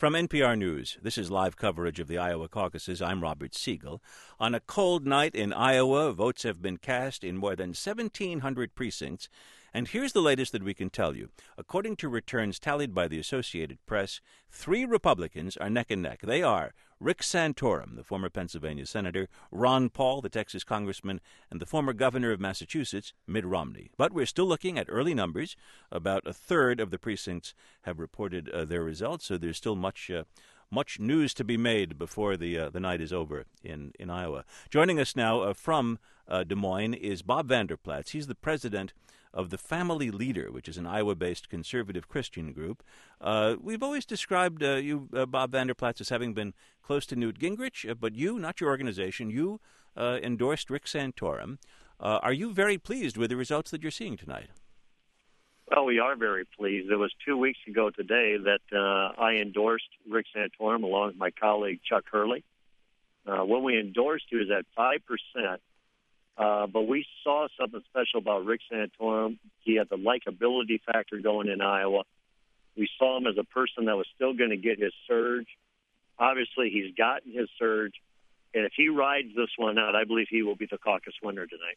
From NPR News, this is live coverage of the Iowa caucuses. I'm Robert Siegel. On a cold night in Iowa, votes have been cast in more than 1,700 precincts. And here's the latest that we can tell you. According to returns tallied by the Associated Press, 3 Republicans are neck and neck. They are Rick Santorum, the former Pennsylvania senator, Ron Paul, the Texas congressman, and the former governor of Massachusetts, Mitt Romney. But we're still looking at early numbers. About a third of the precincts have reported their results, so there's still much news to be made before the night is over in Iowa. Joining us now from Des Moines is Bob Vander Plaats. He's the president of the Family Leader, which is an Iowa-based conservative Christian group. We've always described you, Bob Vander Plaats, as having been close to Newt Gingrich, but you, not your organization, you endorsed Rick Santorum. Are you very pleased with the results that you're seeing tonight? Well, we are very pleased. It was 2 weeks ago today that I endorsed Rick Santorum along with my colleague Chuck Hurley. When we endorsed, he was at 5%. But we saw something special about Rick Santorum. He had the likability factor going in Iowa. We saw him as a person that was still going to get his surge. Obviously, he's gotten his surge. And if he rides this one out, I believe he will be the caucus winner tonight.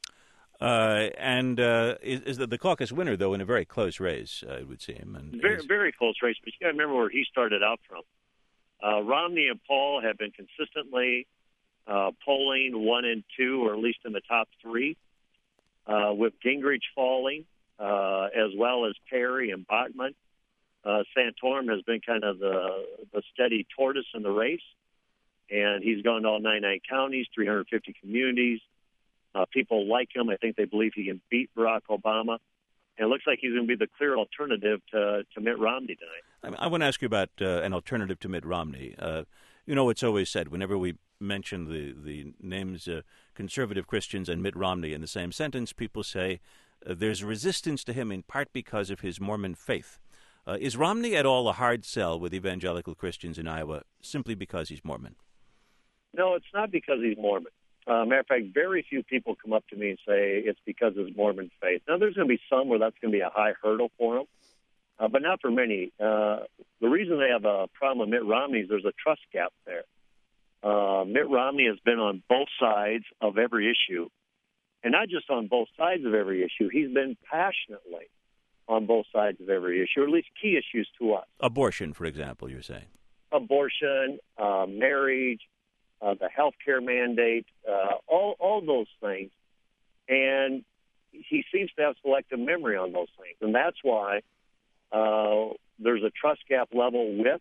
Is the caucus winner, though, in a very close race, it would seem? And very close race, but you got to remember where he started out from. Romney and Paul have been consistently polling 1 and 2, or at least in the top 3, with Gingrich falling, as well as Perry and Bachmann. Santorum has been kind of the steady tortoise in the race, and he's gone to all 99 counties, 350 communities. People like him. I think they believe he can beat Barack Obama. And it looks like he's going to be the clear alternative to Mitt Romney tonight. I want to ask you about an alternative to Mitt Romney. You know, it's always said whenever we mention the names conservative Christians and Mitt Romney in the same sentence, people say there's resistance to him in part because of his Mormon faith. Is Romney at all a hard sell with evangelical Christians in Iowa simply because he's Mormon? No, it's not because he's Mormon. Matter of fact, very few people come up to me and say it's because of his Mormon faith. Now, there's going to be some where that's going to be a high hurdle for him, but not for many. The reason they have a problem with Mitt Romney is there's a trust gap there. Mitt Romney has been on both sides of every issue, and not just on both sides of every issue. He's been passionately on both sides of every issue, or at least key issues to us. Abortion, for example, you're saying. Abortion, marriage, the health care mandate, all those things. And he seems to have selective memory on those things. And that's why there's a trust gap level with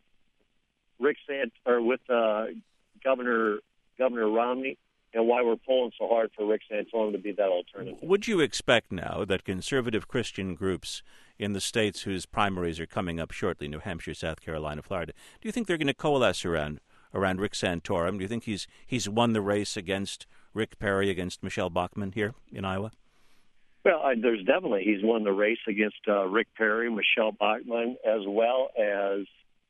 Governor Romney, and why we're pulling so hard for Rick Santorum to be that alternative. Would you expect now that conservative Christian groups in the states whose primaries are coming up shortly, New Hampshire, South Carolina, Florida, do you think they're going to coalesce around Rick Santorum? Do you think he's won the race against Rick Perry, against Michelle Bachmann here in Iowa? Well, there's definitely he's won the race against Rick Perry, Michelle Bachmann, as well as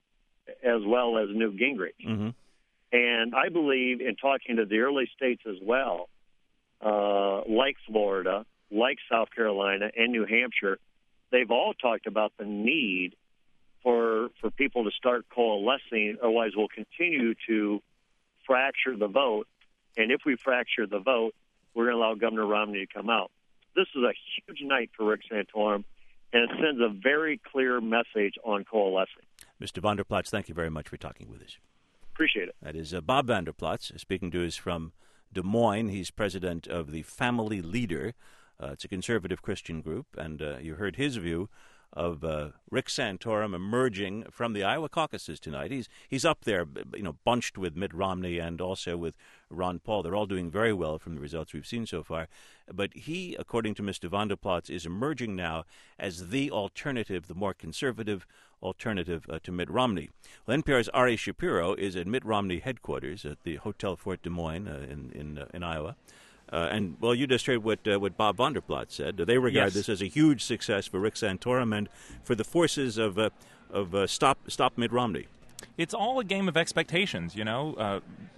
Newt Gingrich. Mm-hmm. And I believe in talking to the early states as well, like Florida, like South Carolina, and New Hampshire, they've all talked about the need for people to start coalescing, otherwise we'll continue to fracture the vote. And if we fracture the vote, we're going to allow Governor Romney to come out. This is a huge night for Rick Santorum, and it sends a very clear message on coalescing. Mr. Vander Plaats, thank you very much for talking with us. Appreciate it. That is Bob Vander Plaats speaking to us from Des Moines. He's president of the Family Leader. It's a conservative Christian group, and you heard his view of Rick Santorum emerging from the Iowa caucuses tonight. He's up there, bunched with Mitt Romney and also with Ron Paul. They're all doing very well from the results we've seen so far. But he, according to Mr. Vander Plaats, is emerging now as the alternative, the more conservative alternative to Mitt Romney. Well, NPR's Ari Shapiro is at Mitt Romney headquarters at the Hotel Fort Des Moines in Iowa. And you just heard what Bob Vander Plaats said. They regard this as a huge success for Rick Santorum and for the forces of Stop Mitt Romney. It's all a game of expectations,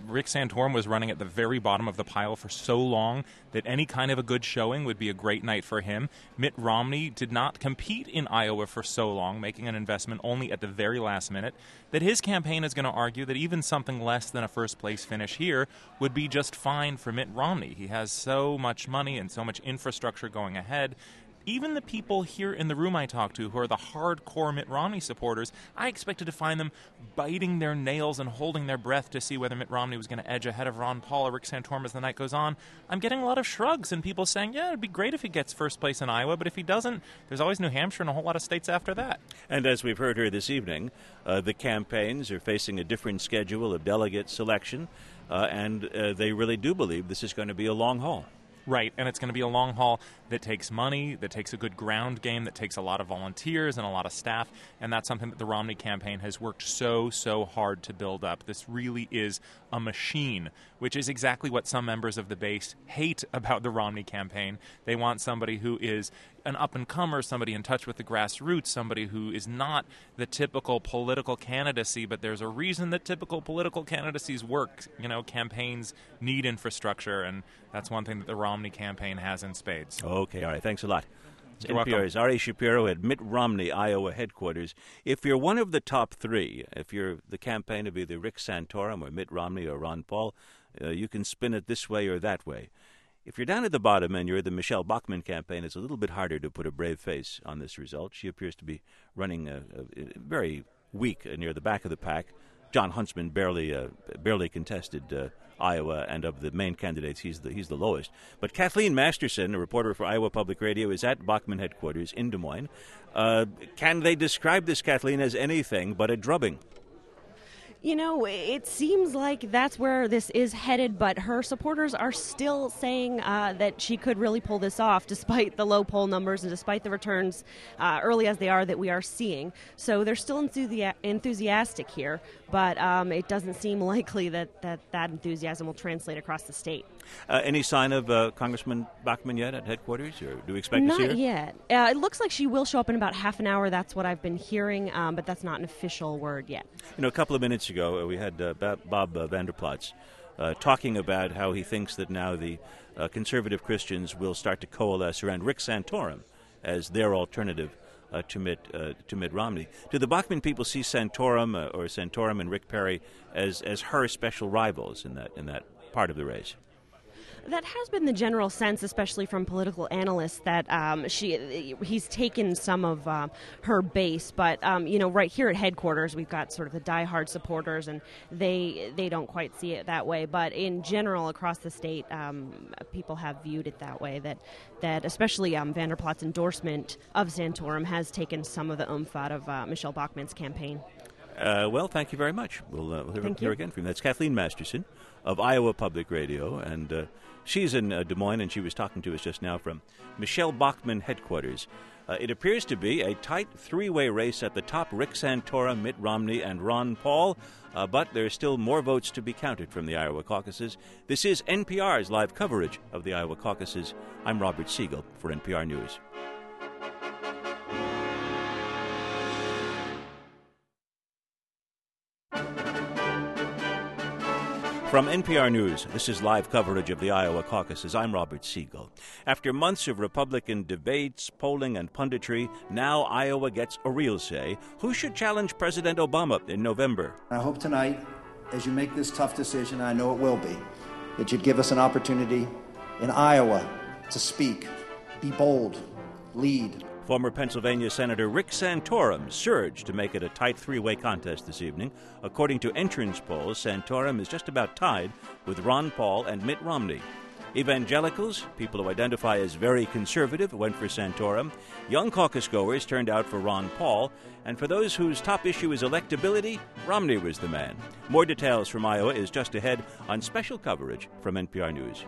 Rick Santorum was running at the very bottom of the pile for so long that any kind of a good showing would be a great night for him. Mitt Romney did not compete in Iowa for so long, making an investment only at the very last minute, that his campaign is going to argue that even something less than a first-place finish here would be just fine for Mitt Romney. He has so much money and so much infrastructure going ahead. Even the people here in the room I talked to who are the hardcore Mitt Romney supporters, I expected to find them biting their nails and holding their breath to see whether Mitt Romney was going to edge ahead of Ron Paul or Rick Santorum as the night goes on. I'm getting a lot of shrugs and people saying, yeah, it'd be great if he gets first place in Iowa, but if he doesn't, there's always New Hampshire and a whole lot of states after that. And as we've heard here this evening, the campaigns are facing a different schedule of delegate selection, and they really do believe this is going to be a long haul. Right, and it's going to be a long haul that takes money, that takes a good ground game, that takes a lot of volunteers and a lot of staff, and that's something that the Romney campaign has worked so hard to build up. This really is a machine, which is exactly what some members of the base hate about the Romney campaign. They want somebody who is an up-and-comer, somebody in touch with the grassroots, somebody who is not the typical political candidacy, but there's a reason that typical political candidacies work. You know, campaigns need infrastructure, and that's one thing that the Romney campaign has in spades. Okay, all right. Thanks a lot. You're NPR's Ari Shapiro at Mitt Romney, Iowa headquarters. If you're one of the top three, if you're the campaign of either Rick Santorum or Mitt Romney or Ron Paul, you can spin it this way or that way. If you're down at the bottom and you're the Michelle Bachmann campaign, it's a little bit harder to put a brave face on this result. She appears to be running very weak near the back of the pack. John Huntsman barely contested Iowa, and of the main candidates, he's the lowest. But Kathleen Masterson, a reporter for Iowa Public Radio, is at Bachmann headquarters in Des Moines. Can they describe this, Kathleen, as anything but a drubbing? You know, it seems like that's where this is headed, but her supporters are still saying that she could really pull this off despite the low poll numbers and despite the returns, early as they are, that we are seeing. So they're still enthusiastic here, but it doesn't seem likely that enthusiasm will translate across the state. Any sign of Congressman Bachmann yet at headquarters, or do we expect to see her? Not yet. It looks like she will show up in about half an hour. That's what I've been hearing, but that's not an official word yet. You know, a couple of minutes ago, we had Bob Vander Plaats talking about how he thinks that now the conservative Christians will start to coalesce around Rick Santorum as their alternative to Mitt Romney. Do the Bachmann people see Santorum and Rick Perry as her special rivals in that part of the race? That has been the general sense, especially from political analysts, that he's taken some of her base. But, right here at headquarters, we've got sort of the diehard supporters, and they don't quite see it that way. But in general, across the state, people have viewed it that way, that especially Vander Plaats' endorsement of Santorum has taken some of the oomph out of Michelle Bachmann's campaign. Well, thank you very much. We'll hear again from you. That's Kathleen Masterson of Iowa Public Radio, and she's in Des Moines, and she was talking to us just now from Michelle Bachmann headquarters. It appears to be a tight three-way race at the top: Rick Santorum, Mitt Romney, and Ron Paul, but there's still more votes to be counted from the Iowa caucuses. This is NPR's live coverage of the Iowa caucuses. I'm Robert Siegel for NPR News. From NPR News, this is live coverage of the Iowa caucuses. I'm Robert Siegel. After months of Republican debates, polling, and punditry, now Iowa gets a real say. Who should challenge President Obama in November? I hope tonight, as you make this tough decision, I know it will be, that you'd give us an opportunity in Iowa to speak, be bold, lead. Former Pennsylvania Senator Rick Santorum surged to make it a tight three-way contest this evening. According to entrance polls, Santorum is just about tied with Ron Paul and Mitt Romney. Evangelicals, people who identify as very conservative, went for Santorum. Young caucus goers turned out for Ron Paul. And for those whose top issue is electability, Romney was the man. More details from Iowa is just ahead on special coverage from NPR News.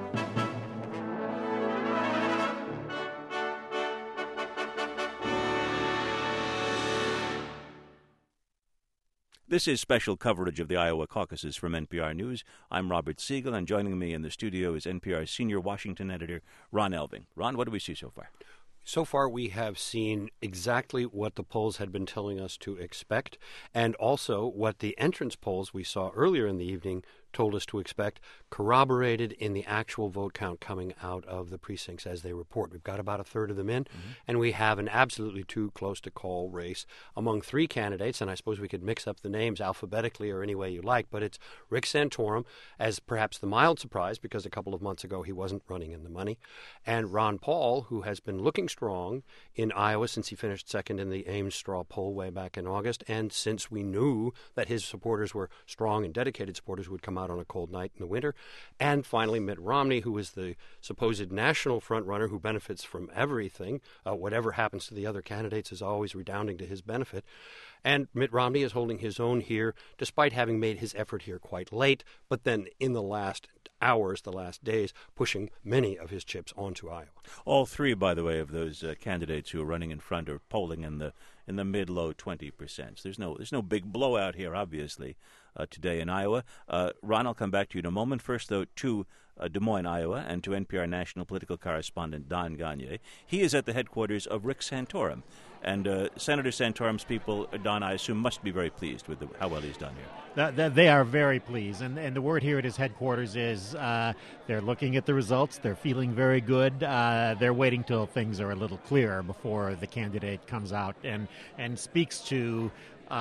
This is special coverage of the Iowa caucuses from NPR News. I'm Robert Siegel, and joining me in the studio is NPR's senior Washington editor, Ron Elving. Ron, what do we see so far? So far, we have seen exactly what the polls had been telling us to expect, and also what the entrance polls we saw earlier in the evening told us to expect, corroborated in the actual vote count coming out of the precincts as they report. We've got about a third of them in, and we have an absolutely too close to call race among three candidates, and I suppose we could mix up the names alphabetically or any way you like, but it's Rick Santorum as perhaps the mild surprise, because a couple of months ago he wasn't running in the money, and Ron Paul, who has been looking strong in Iowa since he finished second in the Ames straw poll way back in August, and since we knew that his supporters were strong and dedicated supporters who would come out on a cold night in the winter. And finally, Mitt Romney, who is the supposed national frontrunner who benefits from everything. Whatever happens to the other candidates is always redounding to his benefit. And Mitt Romney is holding his own here, despite having made his effort here quite late, but then in the last hours, the last days, pushing many of his chips onto Iowa. All three, by the way, of those candidates who are running in front are polling in the mid-low 20%. There's no big blowout here, obviously, today in Iowa. Ron, I'll come back to you in a moment. First, though, to Des Moines, Iowa, and to NPR national political correspondent Don Gagné. He is at the headquarters of Rick Santorum. And Senator Santorum's people, Don, I assume, must be very pleased with how well he's done here. They are very pleased. And the word here at his headquarters is they're looking at the results. They're feeling very good. They're waiting till things are a little clearer before the candidate comes out and speaks to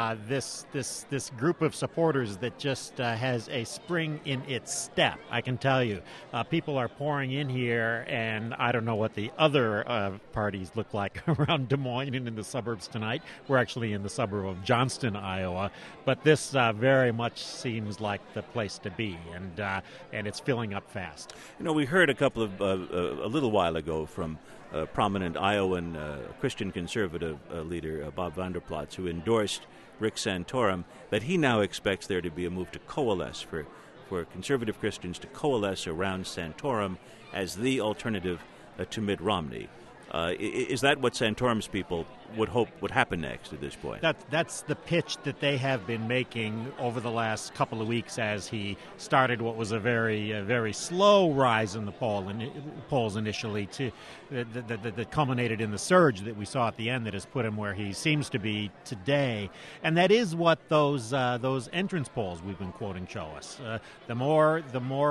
this group of supporters that just has a spring in its step. I can tell you, people are pouring in here, and I don't know what the other parties look like around Des Moines and in the suburbs tonight. We're actually in the suburb of Johnston, Iowa, but this very much seems like the place to be, and it's filling up fast. You know, we heard a little while ago from prominent Iowan Christian conservative leader Bob Vander Plaats, who endorsed Rick Santorum, that he now expects there to be a move to coalesce, for conservative Christians to coalesce around Santorum as the alternative to Mitt Romney. Is that what Santorum's people would hope would happen next at this point? That's the pitch that they have been making over the last couple of weeks as he started what was a very slow rise in the polls initially that culminated in the surge that we saw at the end that has put him where he seems to be today. And that is what those entrance polls we've been quoting show us. The more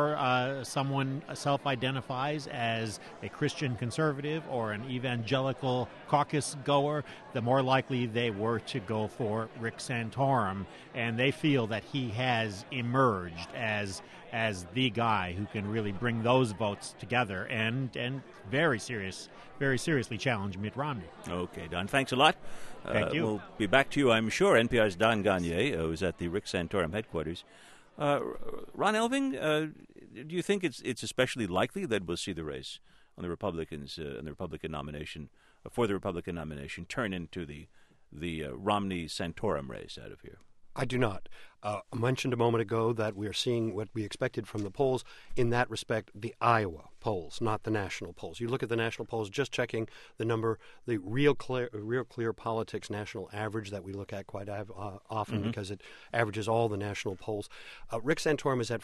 someone self-identifies as a Christian conservative or an evangelical caucus goer, the more likely they were to go for Rick Santorum, and they feel that he has emerged as the guy who can really bring those votes together and very seriously challenge Mitt Romney. Okay, Don, thanks a lot. Thank you. We'll be back to you, I'm sure. NPR's Don Gagné, who's at the Rick Santorum headquarters. Ron Elving, do you think it's especially likely that we'll see the race on the Republicans and the Republican nomination for the Republican nomination turn into the Romney-Santorum race out of here? I do not. I mentioned a moment ago that we are seeing what we expected from the polls. In that respect, the Iowa polls, not the national polls. You look at the national polls, just checking the number, the Real Clear Politics national average that we look at quite often because it averages all the national polls. Rick Santorum is at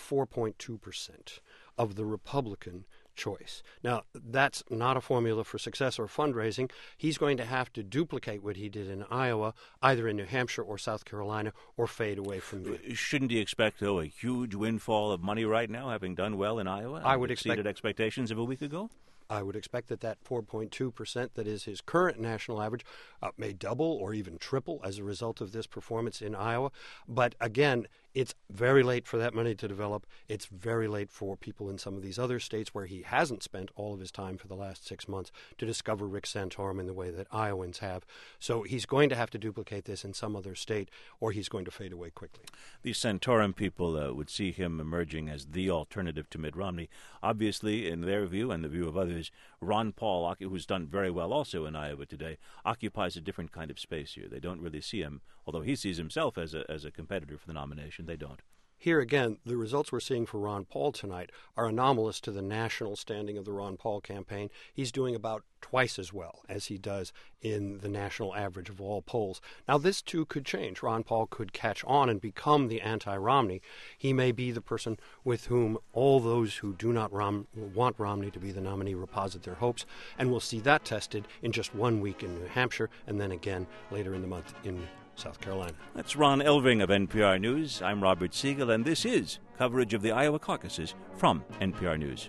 4.2% of the Republican choice. Now, that's not a formula for success or fundraising. He's going to have to duplicate what he did in Iowa, either in New Hampshire or South Carolina, or fade away from it. Shouldn't he expect, though, a huge windfall of money right now, having done well in Iowa? I would exceeded expectations of a week ago? I would expect that 4.2% that is his current national average may double or even triple as a result of this performance in Iowa. But again, it's very late for that money to develop. It's very late for people in some of these other states where he hasn't spent all of his time for the last 6 months to discover Rick Santorum in the way that Iowans have. So he's going to have to duplicate this in some other state, or he's going to fade away quickly. These Santorum people would see him emerging as the alternative to Mitt Romney. Obviously, in their view and the view of others, Ron Paul, who's done very well also in Iowa today, occupies a different kind of space here. They don't really see him, although he sees himself as a competitor for the nomination. They don't. Here again, the results we're seeing for Ron Paul tonight are anomalous to the national standing of the Ron Paul campaign. He's doing about twice as well as he does in the national average of all polls. Now, this too could change. Ron Paul could catch on and become the anti-Romney. He may be the person with whom all those who do not want Romney to be the nominee reposit their hopes, and we'll see that tested in just 1 week in New Hampshire and then again later in the month in South Carolina. That's Ron Elving of NPR News. I'm Robert Siegel, and this is coverage of the Iowa caucuses from NPR News.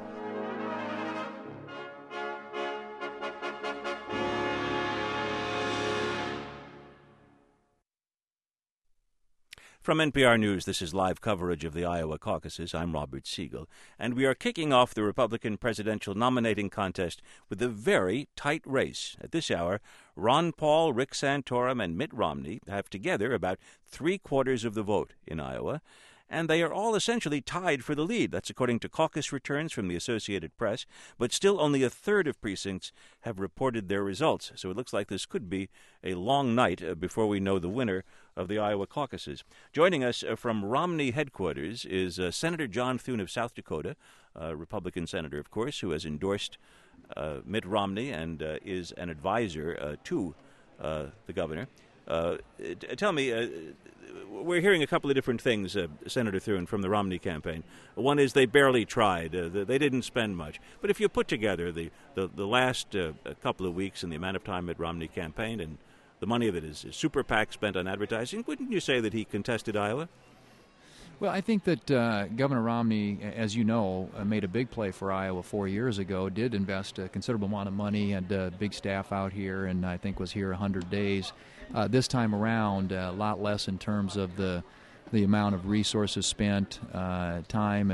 From NPR News, this is live coverage of the Iowa caucuses. I'm Robert Siegel, and we are kicking off the Republican presidential nominating contest with a very tight race. At this hour, Ron Paul, Rick Santorum, and Mitt Romney have together about 3/4 of the vote in Iowa, and they are all essentially tied for the lead. That's according to caucus returns from the Associated Press, but still only a third of precincts have reported their results. So it looks like this could be a long night before we know the winner of the Iowa caucuses. Joining us from Romney headquarters is Senator John Thune of South Dakota, a Republican senator, of course, who has endorsed Mitt Romney and is an advisor to the governor. Tell me, we're hearing a couple of different things, Senator Thune, from the Romney campaign. One is they barely tried. They didn't spend much. But if you put together the last couple of weeks and the amount of time Mitt Romney campaigned and the money that his super PAC spent on advertising, wouldn't you say that he contested Iowa? Well, I think that Governor Romney, as you know, made a big play for Iowa 4 years ago, did invest a considerable amount of money, had a big staff out here, and I think was here 100 days. This time around, a lot less in terms of the amount of resources spent, time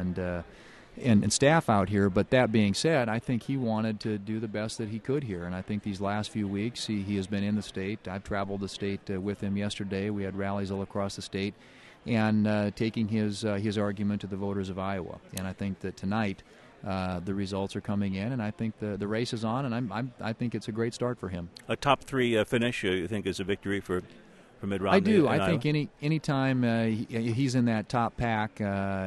and staff out here. But that being said, I think he wanted to do the best that he could here. And I think these last few weeks he has been in the state. I've traveled the state with him yesterday. We had rallies all across the state, and taking his argument to the voters of Iowa. And I think that tonight the results are coming in, and I think the race is on, and I think it's a great start for him. A top three finish, you think, is a victory for Mitt Romney? I do. I Iowa? think any time he's in that top pack,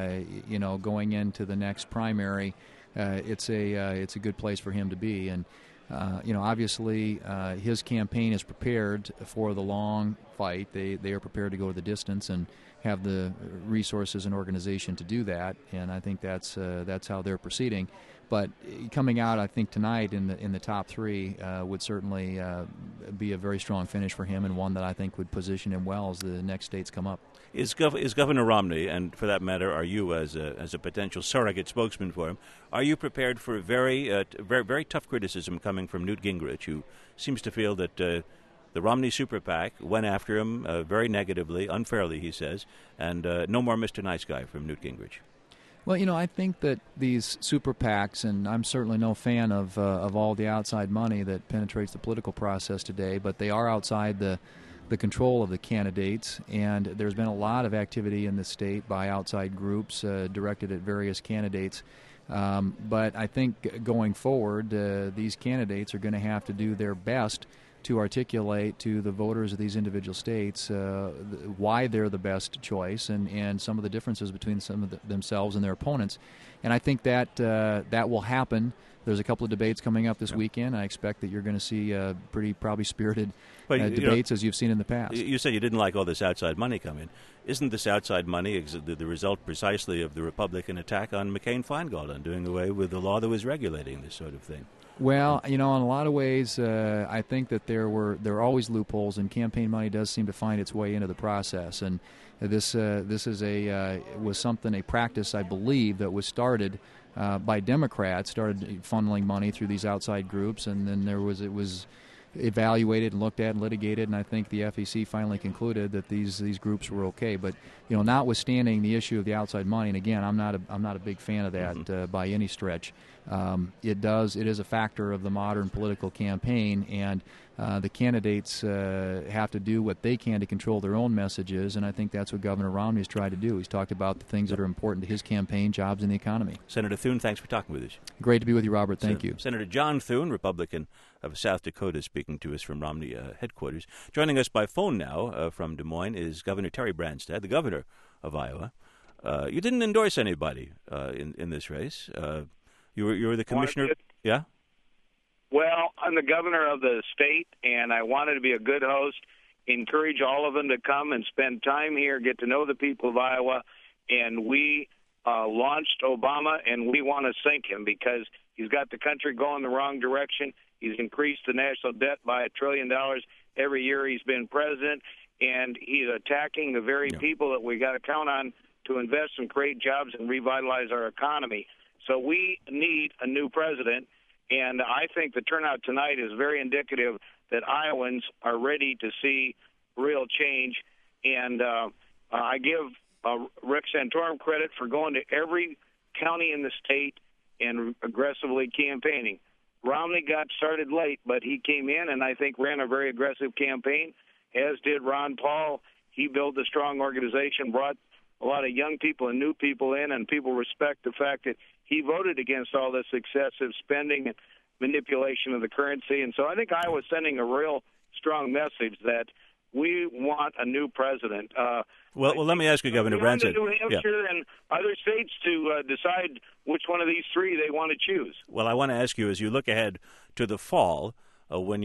going into the next primary, it's a good place for him to be. And obviously his campaign is prepared for the long fight. They are prepared to go the distance and have the resources and organization to do that, and I think that's how they're proceeding. But coming out, I think tonight in the top three would certainly be a very strong finish for him, and one that I think would position him well as the next states come up. Is Governor Romney, and for that matter, are you as a potential surrogate spokesman for him, are you prepared for very very tough criticism coming from Newt Gingrich, who seems to feel that the Romney Super PAC went after him very negatively, unfairly, he says, and no more Mr. Nice Guy from Newt Gingrich? Well, I think that these super PACs, and I'm certainly no fan of all the outside money that penetrates the political process today, but they are outside the control of the candidates, and there's been a lot of activity in the state by outside groups directed at various candidates. But I think going forward, these candidates are going to have to do their best to articulate to the voters of these individual states why they're the best choice and some of the differences between some of themselves and their opponents. And I think that that will happen. There's a couple of debates coming up this weekend. I expect that you're going to see pretty probably spirited debates as you've seen in the past. You said you didn't like all this outside money come in. Isn't this outside money the result precisely of the Republican attack on McCain-Feingold on doing away with the law that was regulating this sort of thing? Well, in a lot of ways, I think that there are always loopholes, and campaign money does seem to find its way into the process. And this is a practice, I believe, that was started by Democrats, started funneling money through these outside groups, and then it was evaluated and looked at and litigated, and I think the FEC finally concluded that these groups were okay. But notwithstanding the issue of the outside money, and again, I'm not a big fan of that by any stretch. It is a factor of the modern political campaign, and the candidates have to do what they can to control their own messages, and I think that's what Governor Romney has tried to do. He's talked about the things that are important to his campaign, jobs, and the economy. Senator Thune, thanks for talking with us. Great to be with you, Robert. Thank you. Senator John Thune, Republican of South Dakota, speaking to us from Romney headquarters. Joining us by phone now from Des Moines is Governor Terry Branstad, the governor of Iowa. You didn't endorse anybody in this race. You were the commissioner. Yeah? Well, I'm the governor of the state, and I wanted to be a good host, encourage all of them to come and spend time here, get to know the people of Iowa, and we launched Obama, and we want to sink him because he's got the country going the wrong direction. He's increased the national debt by $1 trillion every year he's been president, and he's attacking the very people that we got to count on to invest and create jobs and revitalize our economy. So we need a new president, and I think the turnout tonight is very indicative that Iowans are ready to see real change. And I give Rick Santorum credit for going to every county in the state and aggressively campaigning. Romney got started late, but he came in and I think ran a very aggressive campaign, as did Ron Paul. He built a strong organization, brought a lot of young people and new people in, and people respect the fact that he voted against all this excessive spending and manipulation of the currency. And so I think Iowa's sending a real strong message that we want a new president. Well, let me ask you, Governor Branstad. New Hampshire and other states to decide which one of these three they want to choose. Well, I want to ask you, as you look ahead to the fall, when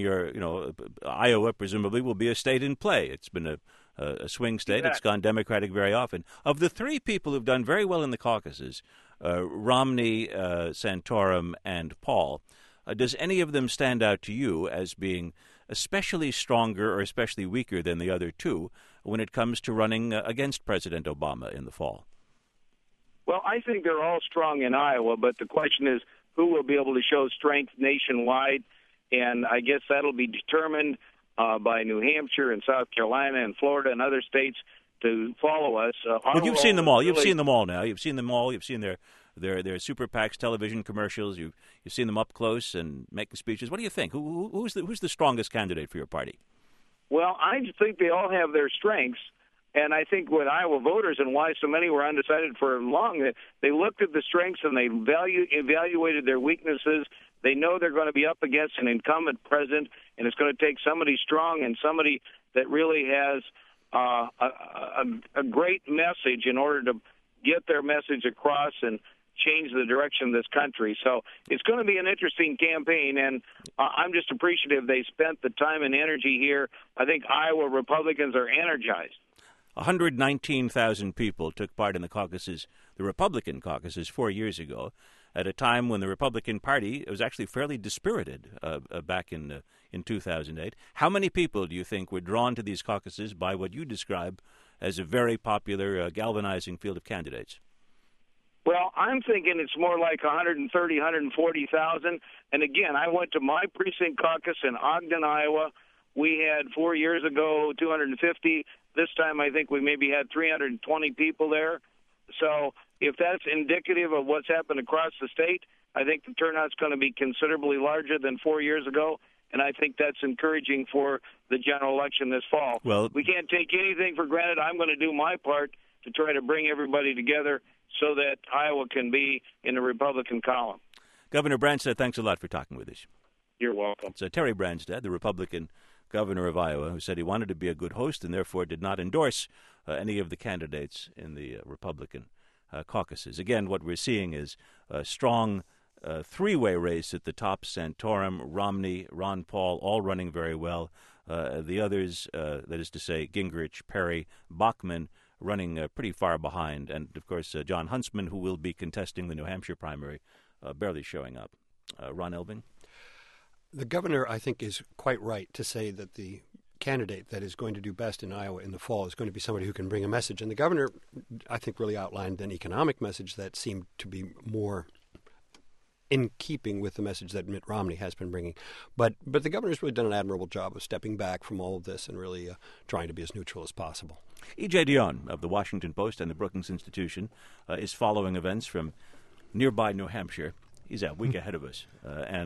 Iowa presumably will be a state in play. It's been a swing state. Exactly. It's gone Democratic very often. Of the three people who've done very well in the caucuses, Romney, Santorum, and Paul, does any of them stand out to you as being especially stronger or especially weaker than the other two when it comes to running against President Obama in the fall? Well, I think they're all strong in Iowa, but the question is who will be able to show strength nationwide, and I guess that'll be determined by New Hampshire and South Carolina and Florida and other states to follow us. Well, you've seen them all. You've seen them all now. You've seen them all. You've seen their super PACs, television commercials. You've seen them up close and making speeches. What do you think? Who's the strongest candidate for your party? Well, I think they all have their strengths, and I think with Iowa voters and why so many were undecided for long, they looked at the strengths and they evaluated their weaknesses. They know they're going to be up against an incumbent president, and it's going to take somebody strong and somebody that really has a great message in order to get their message across and change the direction of this country. So it's going to be an interesting campaign, and I'm just appreciative they spent the time and energy here. I think Iowa Republicans are energized. 119,000 people took part in the Republican caucuses 4 years ago, at a time when the Republican Party was actually fairly dispirited back in 2008. How many people do you think were drawn to these caucuses by what you describe as a very popular, galvanizing field of candidates? Well, I'm thinking it's more like 130, 140,000. And again, I went to my precinct caucus in Ogden, Iowa. We had 4 years ago 250. This time I think we maybe had 320 people there. So if that's indicative of what's happened across the state, I think the turnout's going to be considerably larger than 4 years ago. And I think that's encouraging for the general election this fall. Well, we can't take anything for granted. I'm going to do my part to try to bring everybody together so that Iowa can be in the Republican column. Governor Branstad, thanks a lot for talking with us. You're welcome. It's Terry Branstad, the Republican governor of Iowa, who said he wanted to be a good host and therefore did not endorse any of the candidates in the Republican caucuses. Again, what we're seeing is a strong three-way race at the top: Santorum, Romney, Ron Paul, all running very well. The others, that is to say, Gingrich, Perry, Bachmann, running pretty far behind. And, of course, John Huntsman, who will be contesting the New Hampshire primary, barely showing up. Ron Elving? The governor, I think, is quite right to say that the candidate that is going to do best in Iowa in the fall is going to be somebody who can bring a message. And the governor, I think, really outlined an economic message that seemed to be more in keeping with the message that Mitt Romney has been bringing. But the governor's really done an admirable job of stepping back from all of this and really trying to be as neutral as possible. E.J. Dionne of the Washington Post and the Brookings Institution is following events from nearby New Hampshire. He's a week ahead of us.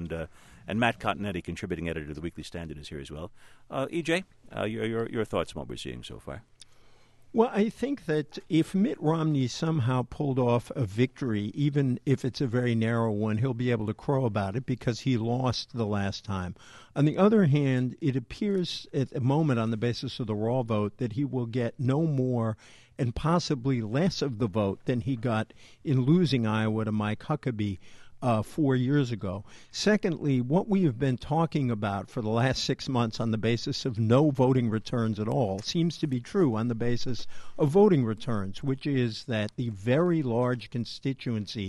And Matt Continetti, contributing editor of the Weekly Standard, is here as well. E.J., your thoughts on what we're seeing so far? Well, I think that if Mitt Romney somehow pulled off a victory, even if it's a very narrow one, he'll be able to crow about it because he lost the last time. On the other hand, it appears at the moment on the basis of the raw vote that he will get no more and possibly less of the vote than he got in losing Iowa to Mike Huckabee 4 years ago. Secondly, what we have been talking about for the last 6 months on the basis of no voting returns at all seems to be true on the basis of voting returns, which is that the very large constituency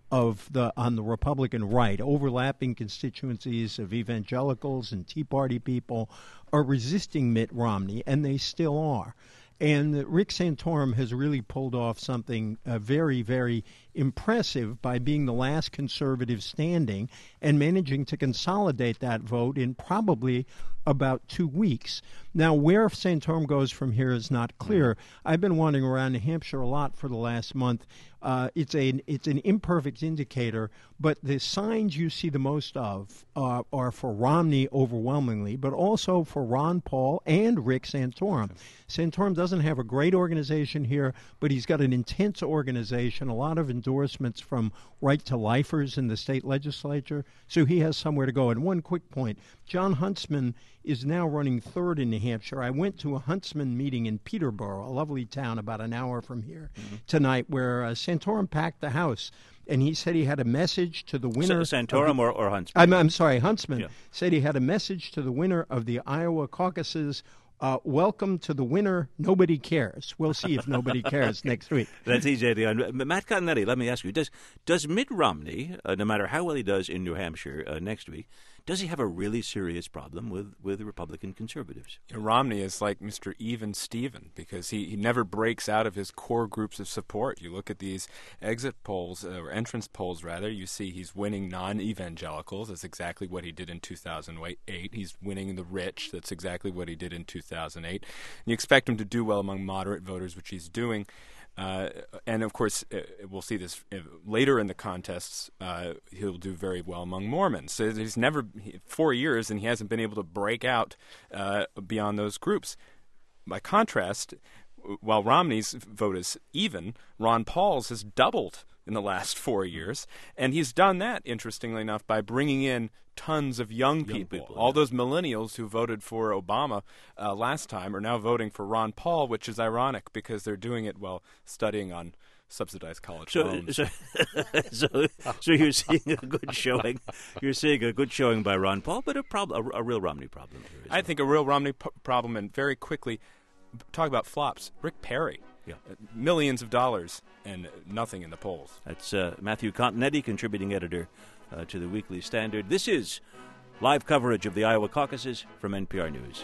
on the Republican right, overlapping constituencies of evangelicals and Tea Party people are resisting Mitt Romney, and they still are. And Rick Santorum has really pulled off something very, very impressive by being the last conservative standing and managing to consolidate that vote in probably about 2 weeks. Now, where Santorum goes from here is not clear. I've been wandering around New Hampshire a lot for the last month. It's an imperfect indicator, but the signs you see the most of are for Romney overwhelmingly, but also for Ron Paul and Rick Santorum. Santorum doesn't have a great organization here, but he's got an intense organization, a lot of endorsements from right-to-lifers in the state legislature, so he has somewhere to go. And one quick point, John Huntsman is now running third in New Hampshire. I went to a Huntsman meeting in Peterborough, a lovely town about an hour from here, tonight, where Santorum packed the house. And he said he had a message to the winner. Santorum or Huntsman? I'm sorry, Huntsman said he had a message to the winner of the Iowa caucuses. Welcome to the winner. Nobody cares. We'll see if nobody cares next week. That's easy. Matt Continetti, let me ask you: Does Mitt Romney, no matter how well he does in New Hampshire next week, does he have a really serious problem with Republican conservatives? Romney is like Mr. Even Steven because he never breaks out of his core groups of support. You look at these exit polls, or entrance polls rather, you see he's winning non-evangelicals. That's exactly what he did in 2008. He's winning the rich. That's exactly what he did in 2008. And you expect him to do well among moderate voters, which he's doing. And, of course, we'll see this later in the contests. He'll do very well among Mormons. So he's 4 years, and he hasn't been able to break out beyond those groups. By contrast, while Romney's vote is even, Ron Paul's has doubled in the last 4 years. And he's done that, interestingly enough, by bringing in tons of young people. All those millennials who voted for Obama last time are now voting for Ron Paul, which is ironic because they're doing it while studying on subsidized college loans. So you're seeing a good showing. You're seeing a good showing by Ron Paul, but a real Romney problem here. I think a real Romney problem, and very quickly, talk about flops. Rick Perry. Yeah. Millions of dollars and nothing in the polls. That's Matthew Continetti, contributing editor to the Weekly Standard. This is live coverage of the Iowa caucuses from NPR News.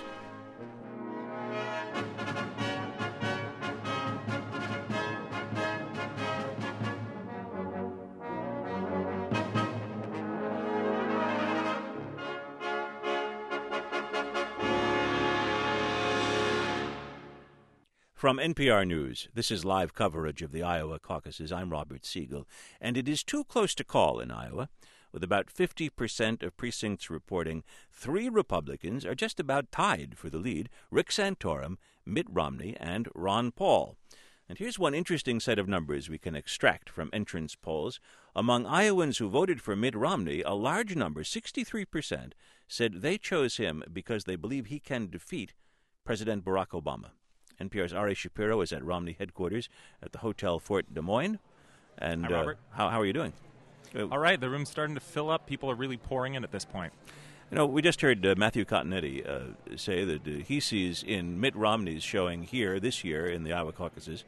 From NPR News, this is live coverage of the Iowa caucuses. I'm Robert Siegel, and it is too close to call in Iowa. With about 50% of precincts reporting, 3 Republicans are just about tied for the lead: Rick Santorum, Mitt Romney, and Ron Paul. And here's one interesting set of numbers we can extract from entrance polls. Among Iowans who voted for Mitt Romney, a large number, 63%, said they chose him because they believe he can defeat President Barack Obama. NPR's Ari Shapiro is at Romney headquarters at the Hotel Fort Des Moines. And Hi, Robert. How are you doing? All right, the room's starting to fill up. People are really pouring in at this point. You know, we just heard Matthew Continetti say that he sees in Mitt Romney's showing here this year in the Iowa caucuses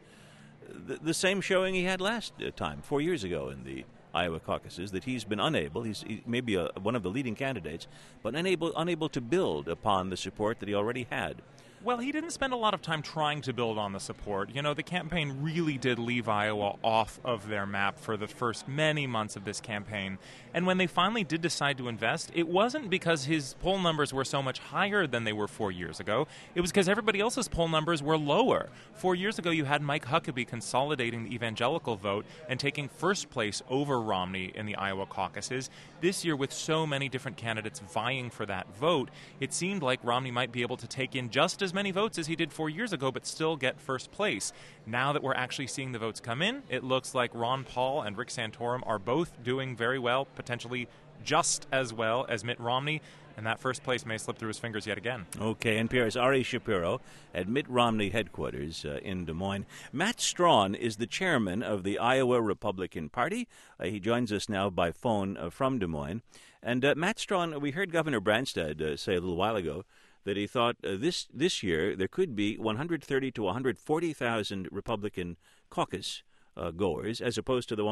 the same showing he had last time, 4 years ago in the Iowa caucuses, that he's been unable, he may be one of the leading candidates, but unable to build upon the support that he already had. Well, he didn't spend a lot of time trying to build on the support. You know, the campaign really did leave Iowa off of their map for the first many months of this campaign. And when they finally did decide to invest, it wasn't because his poll numbers were so much higher than they were 4 years ago. It was because everybody else's poll numbers were lower. 4 years ago, you had Mike Huckabee consolidating the evangelical vote and taking first place over Romney in the Iowa caucuses. This year, with so many different candidates vying for that vote, it seemed like Romney might be able to take in just as many votes as he did 4 years ago, but still get first place. Now that we're actually seeing the votes come in, it looks like Ron Paul and Rick Santorum are both doing very well, potentially just as well as Mitt Romney, and that first place may slip through his fingers yet again. Okay, NPR's Ari Shapiro at Mitt Romney headquarters in Des Moines. Matt Strawn is the chairman of the Iowa Republican Party. He joins us now by phone from Des Moines. And Matt Strawn, we heard Governor Branstad say a little while ago that he thought this year there could be 130 to 140,000 Republican caucus goers, as opposed to the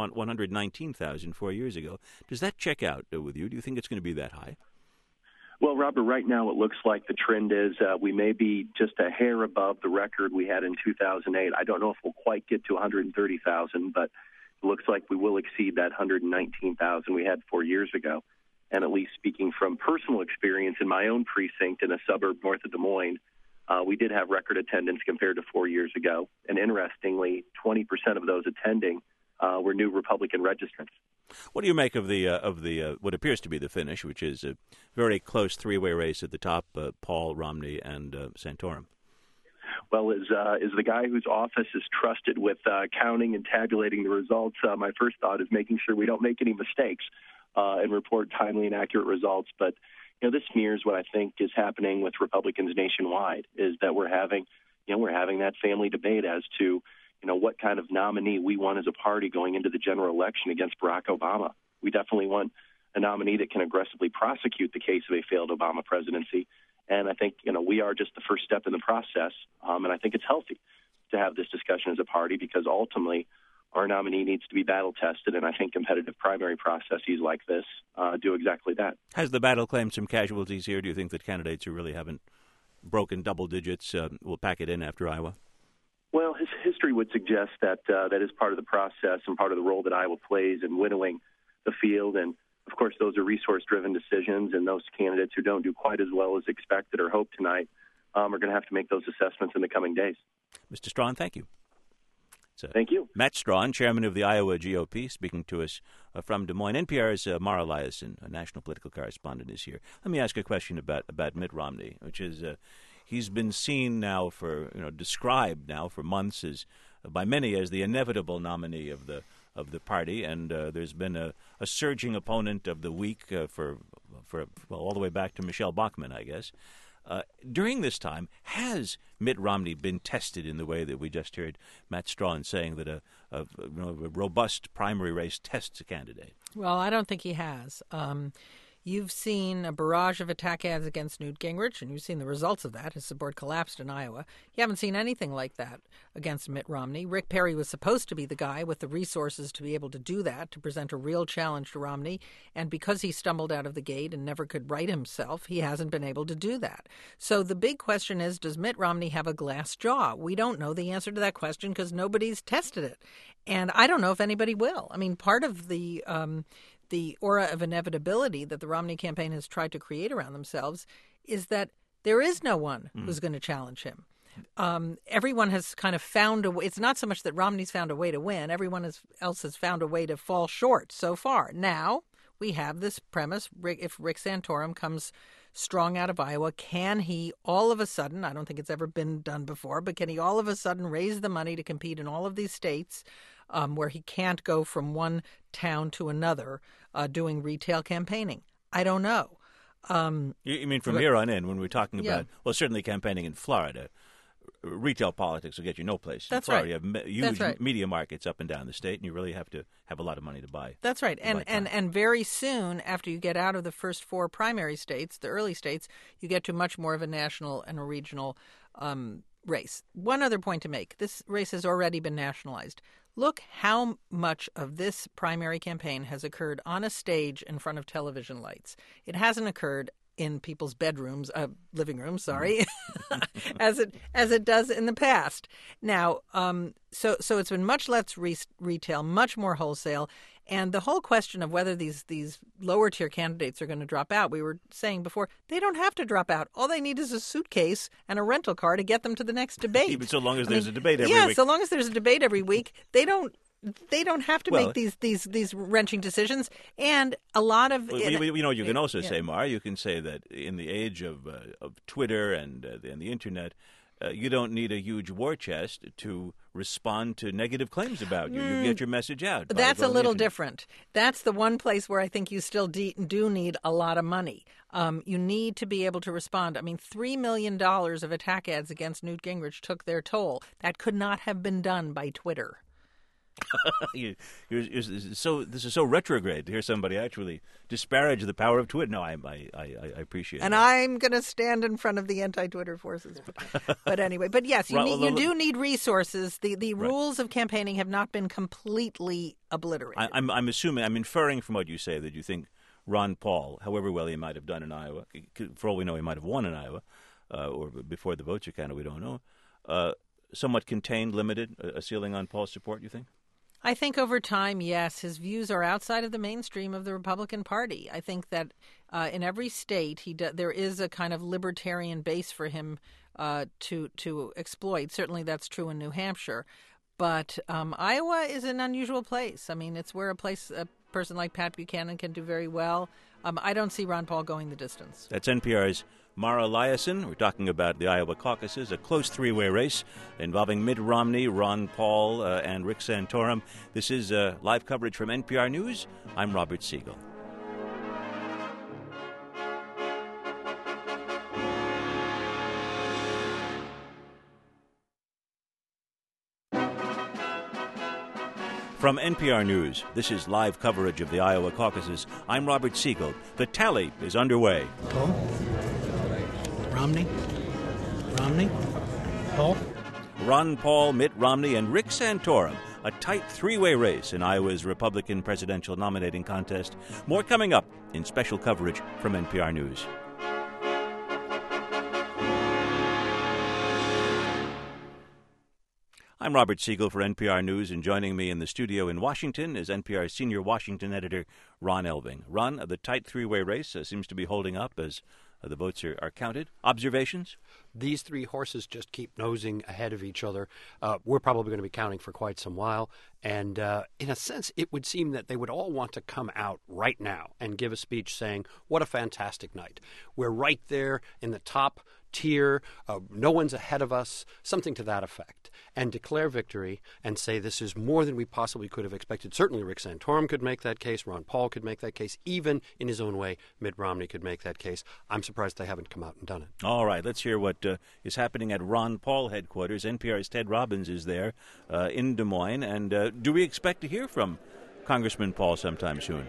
119,000 4 years ago. Does that check out with you? Do you think it's going to be that high? Well, Robert, right now it looks like the trend is we may be just a hair above the record we had in 2008. I don't know if we'll quite get to 130,000, but it looks like we will exceed that 119,000 we had 4 years ago. And at least speaking from personal experience in my own precinct in a suburb north of Des Moines, we did have record attendance compared to 4 years ago. And interestingly, 20% of those attending were new Republican registrants. What do you make of the what appears to be the finish, which is a very close three-way race at the top, Paul, Romney, and Santorum? Well, as the guy whose office is trusted with counting and tabulating the results, my first thought is making sure we don't make any mistakes and report timely and accurate results. But this mirrors what I think is happening with Republicans nationwide, is that we're having that family debate as to what kind of nominee we want as a party going into the general election against Barack Obama. We definitely want a nominee that can aggressively prosecute the case of a failed Obama presidency. And I think, we are just the first step in the process. And I think it's healthy to have this discussion as a party, because ultimately our nominee needs to be battle tested. And I think competitive primary processes like this do exactly that. Has the battle claimed some casualties here? Do you think that candidates who really haven't broken double digits will pack it in after Iowa? Well, his history would suggest that that is part of the process and part of the role that Iowa plays in winnowing the field. And, of course, those are resource-driven decisions, and those candidates who don't do quite as well as expected or hoped tonight are going to have to make those assessments in the coming days. Mr. Strawn, thank you. Thank you. Matt Strawn, chairman of the Iowa GOP, speaking to us from Des Moines. NPR's Mara Liasson, a national political correspondent, is here. Let me ask a question about Mitt Romney, which is he's been seen now described now for months as by many as the inevitable nominee of the party, and there's been a surging opponent of the week for all the way back to Michelle Bachmann, I guess. During this time, has Mitt Romney been tested in the way that we just heard Matt Strawn saying that a robust primary race tests a candidate? Well, I don't think he has. You've seen a barrage of attack ads against Newt Gingrich, and you've seen the results of that. His support collapsed in Iowa. You haven't seen anything like that against Mitt Romney. Rick Perry was supposed to be the guy with the resources to be able to do that, to present a real challenge to Romney. And because he stumbled out of the gate and never could right himself, he hasn't been able to do that. So the big question is, does Mitt Romney have a glass jaw? We don't know the answer to that question because nobody's tested it. And I don't know if anybody will. I mean, part of the aura of inevitability that the Romney campaign has tried to create around themselves is that there is no one who's going to challenge him. Everyone has kind of found a way. It's not so much that Romney's found a way to win. Everyone else has found a way to fall short so far. Now we have this premise. If Rick Santorum comes strong out of Iowa, can he all of a sudden, I don't think it's ever been done before, but can he all of a sudden raise the money to compete in all of these states where he can't go from one town to another doing retail campaigning? I don't know. You mean from here on in, when we're talking about, well, certainly campaigning in Florida, retail politics will get you no place. That's in Florida, right. You have huge media markets up and down the state, and you really have to have a lot of money to buy. That's right. And very soon, after you get out of the first four primary states, the early states, you get to much more of a national and a regional race. One other point to make. This race has already been nationalized. Look how much of this primary campaign has occurred on a stage in front of television lights. It hasn't occurred in people's bedrooms, living rooms, sorry, as it does in the past. Now, so it's been much less retail, much more wholesale, and the whole question of whether these lower tier candidates are going to drop out, we were saying before, they don't have to drop out. All they need is a suitcase and a rental car to get them to the next debate. Even so long as there's a debate every week. Yeah, so long as there's a debate every week, they don't have to make these wrenching decisions, and a lot of you can also say, Mar, you can say that in the age of Twitter and the internet, you don't need a huge war chest to respond to negative claims about you. You get your message out. That's a little different. That's the one place where I think you still do need a lot of money. You need to be able to respond. I mean, $3 million of attack ads against Newt Gingrich took their toll. That could not have been done by Twitter. This is so retrograde to hear somebody actually disparage the power of Twitter. No, I appreciate it. And I'm going to stand in front of the anti-Twitter forces. But anyway, but yes, you do need resources. The rules of campaigning have not been completely obliterated. I'm inferring from what you say that you think Ron Paul, however well he might have done in Iowa, for all we know, he might have won in Iowa, or before the votes are counted, we don't know. Somewhat contained, limited, a ceiling on Paul's support, you think? I think over time, yes, his views are outside of the mainstream of the Republican Party. I think that in every state, there is a kind of libertarian base for him to exploit. Certainly that's true in New Hampshire. But Iowa is an unusual place. I mean, it's where a person like Pat Buchanan can do very well. I don't see Ron Paul going the distance. That's NPR's Mara Liasson. We're talking about the Iowa caucuses, a close three-way race involving Mitt Romney, Ron Paul, and Rick Santorum. This is live coverage from NPR News. I'm Robert Siegel. From NPR News, this is live coverage of the Iowa caucuses. I'm Robert Siegel. The tally is underway. Paul? Romney? Paul? Ron Paul, Mitt Romney, and Rick Santorum. A tight three-way race in Iowa's Republican presidential nominating contest. More coming up in special coverage from NPR News. I'm Robert Siegel for NPR News, and joining me in the studio in Washington is NPR's senior Washington editor, Ron Elving. Ron, the tight three-way race seems to be holding up as the votes are counted. Observations? These three horses just keep nosing ahead of each other. We're probably going to be counting for quite some while. And in a sense, it would seem that they would all want to come out right now and give a speech saying, what a fantastic night. We're right there in the top tier. No one's ahead of us, something to that effect. And declare victory and say this is more than we possibly could have expected. Certainly Rick Santorum could make that case. Ron Paul could make that case. Even in his own way, Mitt Romney could make that case. I'm surprised they haven't come out and done it. All right, let's hear what is happening at Ron Paul headquarters. NPR's Ted Robbins is there in Des Moines. And do we expect to hear from Congressman Paul sometime soon?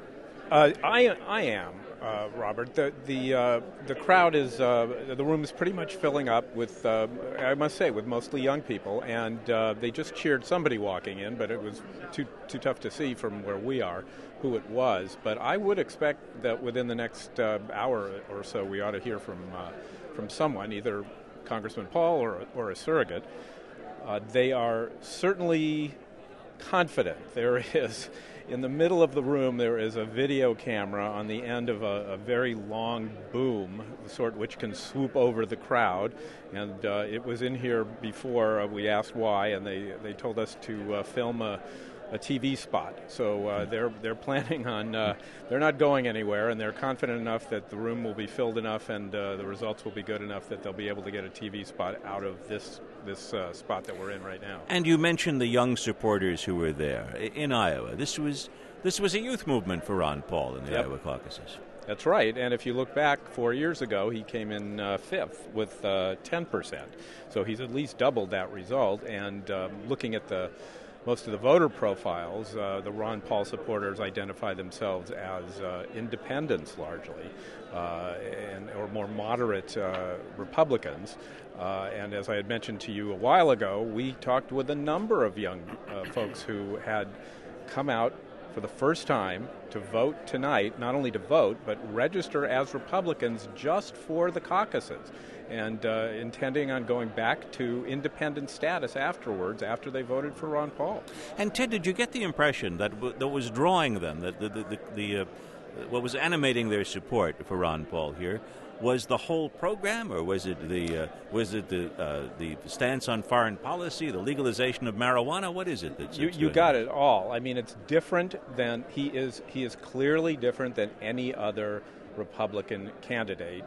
I am, Robert. The crowd is the room is pretty much filling up with I must say with mostly young people, and they just cheered somebody walking in, but it was too tough to see from where we are who it was. But I would expect that within the next hour or so we ought to hear from someone, either Congressman Paul or a surrogate. They are certainly confident. There is. In the middle of the room, there is a video camera on the end of a very long boom, the sort which can swoop over the crowd. And it was in here before we asked why, and they told us to film a TV spot. So they're planning on, they're not going anywhere, and they're confident enough that the room will be filled enough and the results will be good enough that they'll be able to get a TV spot out of this spot that we're in right now. And you mentioned the young supporters who were there in Iowa. This was a youth movement for Ron Paul in the Iowa caucuses. That's right, and if you look back 4 years ago, he came in fifth with 10%. So he's at least doubled that result, and looking at most of the voter profiles, the Ron Paul supporters identify themselves as independents largely, or more moderate Republicans. And as I had mentioned to you a while ago, we talked with a number of young folks who had come out for the first time to vote tonight, not only to vote, but register as Republicans just for the caucuses, and intending on going back to independent status afterwards, after they voted for Ron Paul. And Ted, did you get the impression that was drawing them, that what was animating their support for Ron Paul here, was the whole program, or was it the stance on foreign policy, the legalization of marijuana? What is it? You got it all. I mean, it's different than he is clearly different than any other Republican candidate.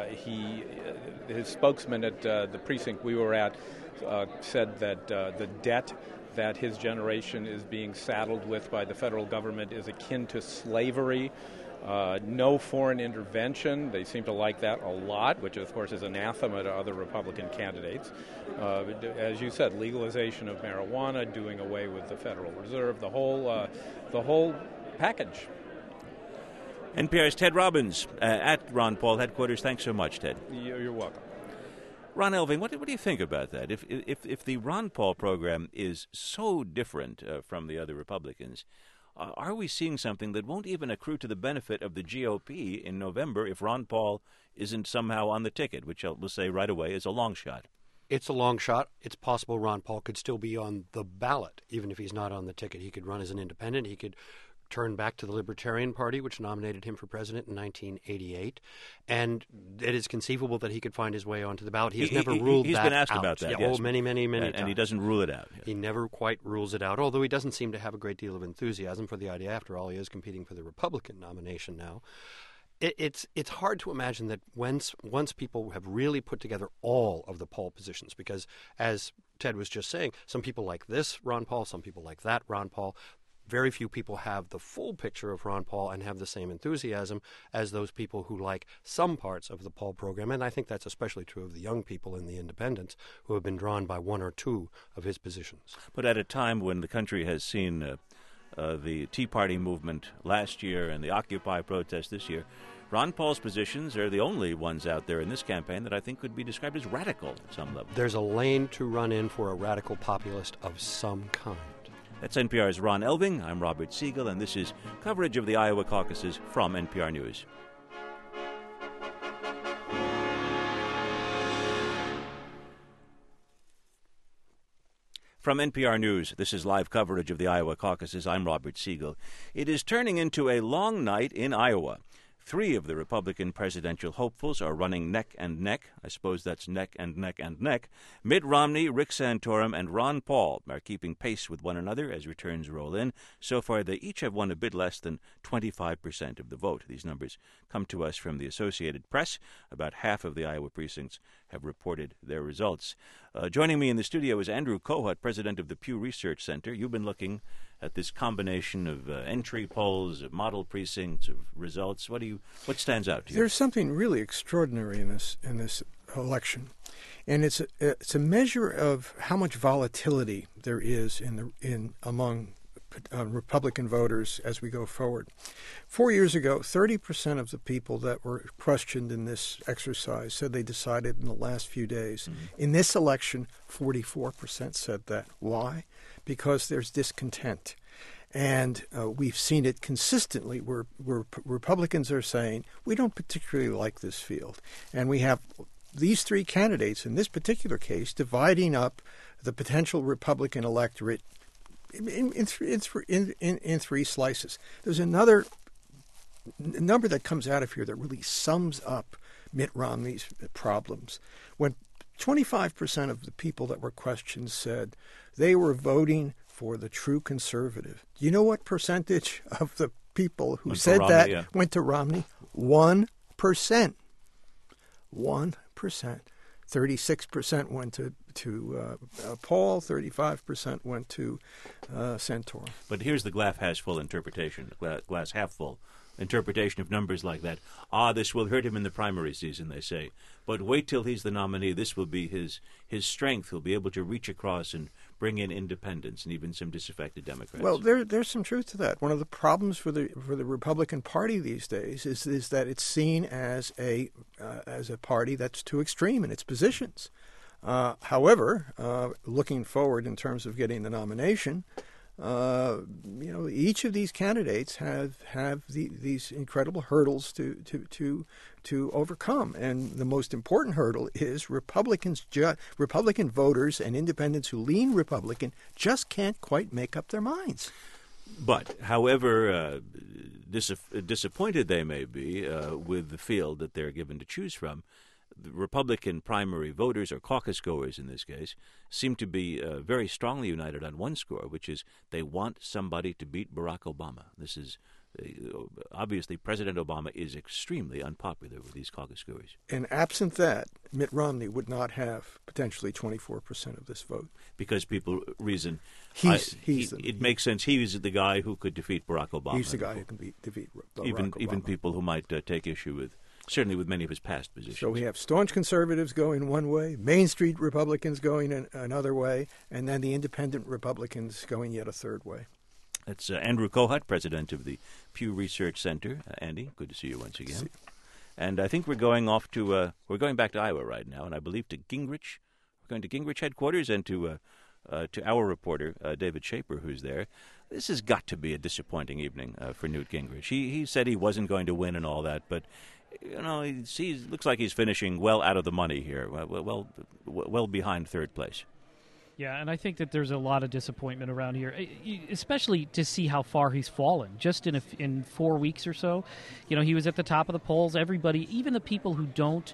His spokesman at the precinct we were at said that the debt that his generation is being saddled with by the federal government is akin to slavery. No foreign intervention. They seem to like that a lot, which, of course, is anathema to other Republican candidates. As you said, legalization of marijuana, doing away with the Federal Reserve, the whole package. NPR's Ted Robbins at Ron Paul headquarters. Thanks so much, Ted. You're welcome. Ron Elving, what do you think about that? If the Ron Paul program is so different from the other Republicans, are we seeing something that won't even accrue to the benefit of the GOP in November if Ron Paul isn't somehow on the ticket, which we'll say right away is a long shot? It's a long shot. It's possible Ron Paul could still be on the ballot, even if he's not on the ticket. He could run as an independent. He could turn back to the Libertarian Party, which nominated him for president in 1988. And it is conceivable that he could find his way onto the ballot. He has never ruled that out. He's been asked about that, yes. Oh, many times. And he doesn't rule it out. Yes. He never quite rules it out, although he doesn't seem to have a great deal of enthusiasm for the idea. After all, he is competing for the Republican nomination now. It's hard to imagine that once people have really put together all of the Paul positions, because as Ted was just saying, some people like this Ron Paul, some people like that Ron Paul. Very few people have the full picture of Ron Paul and have the same enthusiasm as those people who like some parts of the Paul program. And I think that's especially true of the young people and the independents who have been drawn by one or two of his positions. But at a time when the country has seen the Tea Party movement last year and the Occupy protest this year, Ron Paul's positions are the only ones out there in this campaign that I think could be described as radical at some level. There's a lane to run in for a radical populist of some kind. That's NPR's Ron Elving. I'm Robert Siegel, and this is coverage of the Iowa caucuses from NPR News. From NPR News, this is live coverage of the Iowa caucuses. I'm Robert Siegel. It is turning into a long night in Iowa. 3 of the Republican presidential hopefuls are running neck and neck. I suppose that's neck and neck and neck. Mitt Romney, Rick Santorum, and Ron Paul are keeping pace with one another as returns roll in. So far, they each have won a bit less than 25% of the vote. These numbers come to us from the Associated Press. About half of the Iowa precincts have reported their results. Joining me in the studio is Andrew Kohut, president of the Pew Research Center. You've been looking at this combination of entry polls, of model precincts, of results. What stands out to you? There's something really extraordinary in this election, and it's a measure of how much volatility there is among Republican voters as we go forward. 4 years ago, 30% of the people that were questioned in this exercise said they decided in the last few days. Mm-hmm. In this election, 44% said that. Why? Because there's discontent. And we've seen it consistently where Republicans are saying, we don't particularly like this field. And we have these 3 candidates, in this particular case, dividing up the potential Republican electorate in 3 slices. There's another number that comes out of here that really sums up Mitt Romney's problems. When 25% of the people that were questioned said they were voting for the true conservative. Do you know what percentage of the people who said Romney, that went to Romney? 1%. 1%. 36% went to Paul, 35% went to Santorum. But here's the glass half full interpretation, glass half full interpretation of numbers like that. This will hurt him in the primary season, they say. But wait till he's the nominee. This will be his strength. He'll be able to reach across and bring in independents and even some disaffected Democrats. Well, there's some truth to that. One of the problems for the Republican Party these days is that it's seen as a party that's too extreme in its positions. However, looking forward in terms of getting the nomination, each of these candidates have these incredible hurdles to overcome, and the most important hurdle is Republican voters and independents who lean Republican just can't quite make up their minds. But, however disappointed they may be with the field that they're given to choose from, the Republican primary voters, or caucus goers in this case, seem to be very strongly united on one score, which is they want somebody to beat Barack Obama. This is obviously President Obama is extremely unpopular with these caucus goers. And absent that, Mitt Romney would not have potentially 24% of this vote. Because people reason it makes sense. He's the guy who could defeat Barack Obama. He's the guy who can defeat Barack Obama. Even people who might take issue with, certainly with many of his past positions. So we have staunch conservatives going one way, Main Street Republicans going another way, and then the independent Republicans going yet a third way. That's Andrew Kohut, president of the Pew Research Center. Andy, good to see you once again. And I think we're going back to Iowa right now, and I believe to Gingrich. We're going to Gingrich headquarters and to our reporter, David Shaper, who's there. This has got to be a disappointing evening for Newt Gingrich. He said he wasn't going to win and all that, but he looks like he's finishing well out of the money here, well behind third place. Yeah, and I think that there's a lot of disappointment around here, especially to see how far he's fallen. Just in 4 weeks or so, he was at the top of the polls. Everybody, even the people who don't,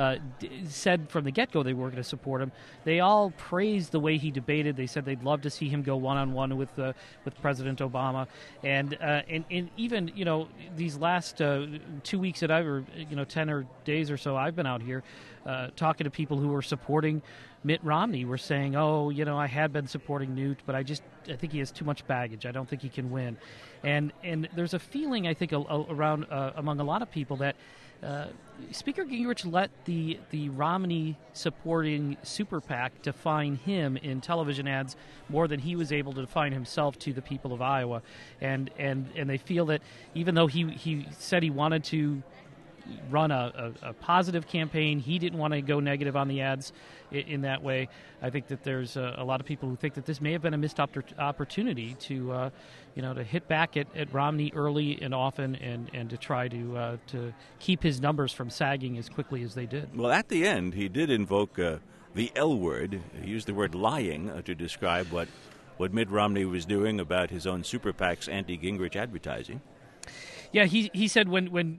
said from the get-go they were going to support him. They all praised the way he debated. They said they'd love to see him go one-on-one with President Obama. And even these last 2 weeks that 10 or days or so I've been out here talking to people who were supporting Mitt Romney, were saying, I had been supporting Newt, but I think he has too much baggage. I don't think he can win. And there's a feeling, I think, around among a lot of people that Speaker Gingrich let the Romney-supporting super PAC define him in television ads more than he was able to define himself to the people of Iowa. And they feel that even though he said he wanted to run a positive campaign, he didn't want to go negative on the ads in that way. I think that there's a lot of people who think that this may have been a missed opportunity to hit back at Romney early and often and to try to keep his numbers from sagging as quickly as they did. Well, at the end, he did invoke the L word. He used the word lying to describe what Mitt Romney was doing about his own super PAC's anti-Gingrich advertising. Yeah, he said when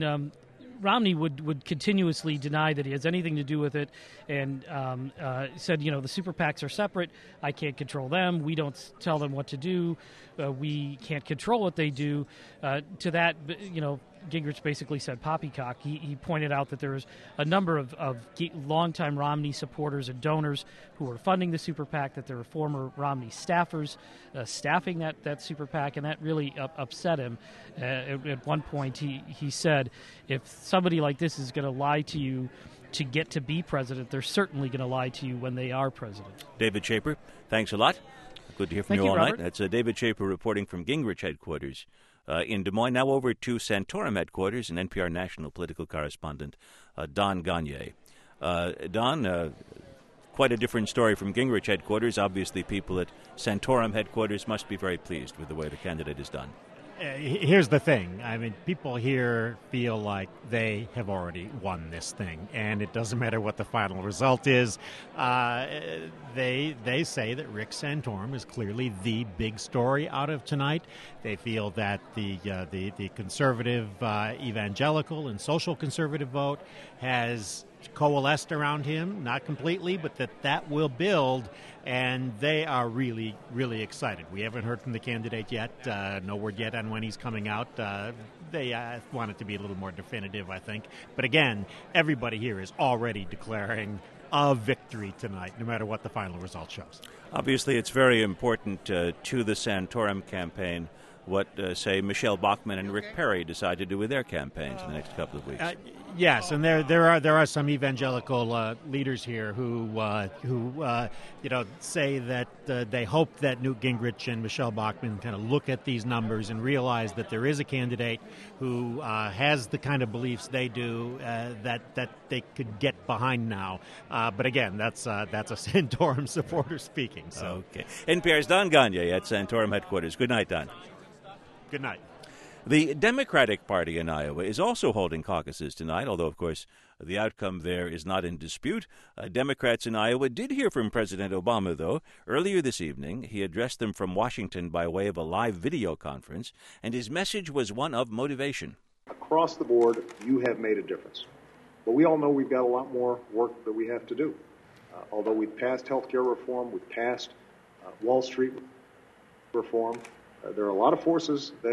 Romney would continuously deny that he has anything to do with it, and said, the super PACs are separate. I can't control them. We don't tell them what to do. We can't control what they do. To that, Gingrich basically said poppycock. He pointed out that there's a number of longtime Romney supporters and donors who are funding the super PAC, that there were former Romney staffers staffing that super PAC, and that really upset him. At one point, he said, if somebody like this is going to lie to you to get to be president, they're certainly going to lie to you when they are president. David Shaper, thanks a lot. Good to hear from you all Robert. night. That's David Shaper reporting from Gingrich headquarters in Des Moines. Now over to Santorum headquarters and NPR national political correspondent Don Gagné. Don, quite a different story from Gingrich headquarters. Obviously, people at Santorum headquarters must be very pleased with the way the candidate is done. Here's the thing. I mean, people here feel like they have already won this thing, and it doesn't matter what the final result is. They say that Rick Santorum is clearly the big story out of tonight. They feel that the conservative, evangelical, and social conservative vote has coalesced around him, not completely, but that will build, and they are really, really excited. We haven't heard from the candidate yet, no word yet on when he's coming out. They want it to be a little more definitive, I think. But again, everybody here is already declaring a victory tonight, no matter what the final result shows. Obviously, it's very important to the Santorum campaign what, say, Michelle Bachmann and Rick Perry decide to do with their campaigns in the next couple of weeks. Yes, and there are some evangelical leaders here who say that they hope that Newt Gingrich and Michelle Bachmann kind of look at these numbers and realize that there is a candidate who has the kind of beliefs they do that they could get behind now. But again, that's a Santorum supporter speaking. So. Okay. NPR's Don Gagné at Santorum headquarters. Good night, Don. Good night. The Democratic Party in Iowa is also holding caucuses tonight, although, of course, the outcome there is not in dispute. Democrats in Iowa did hear from President Obama, though. Earlier this evening, he addressed them from Washington by way of a live video conference, and his message was one of motivation. Across the board, you have made a difference. But we all know we've got a lot more work that we have to do. Although we've passed health care reform, we've passed Wall Street reform, there are a lot of forces that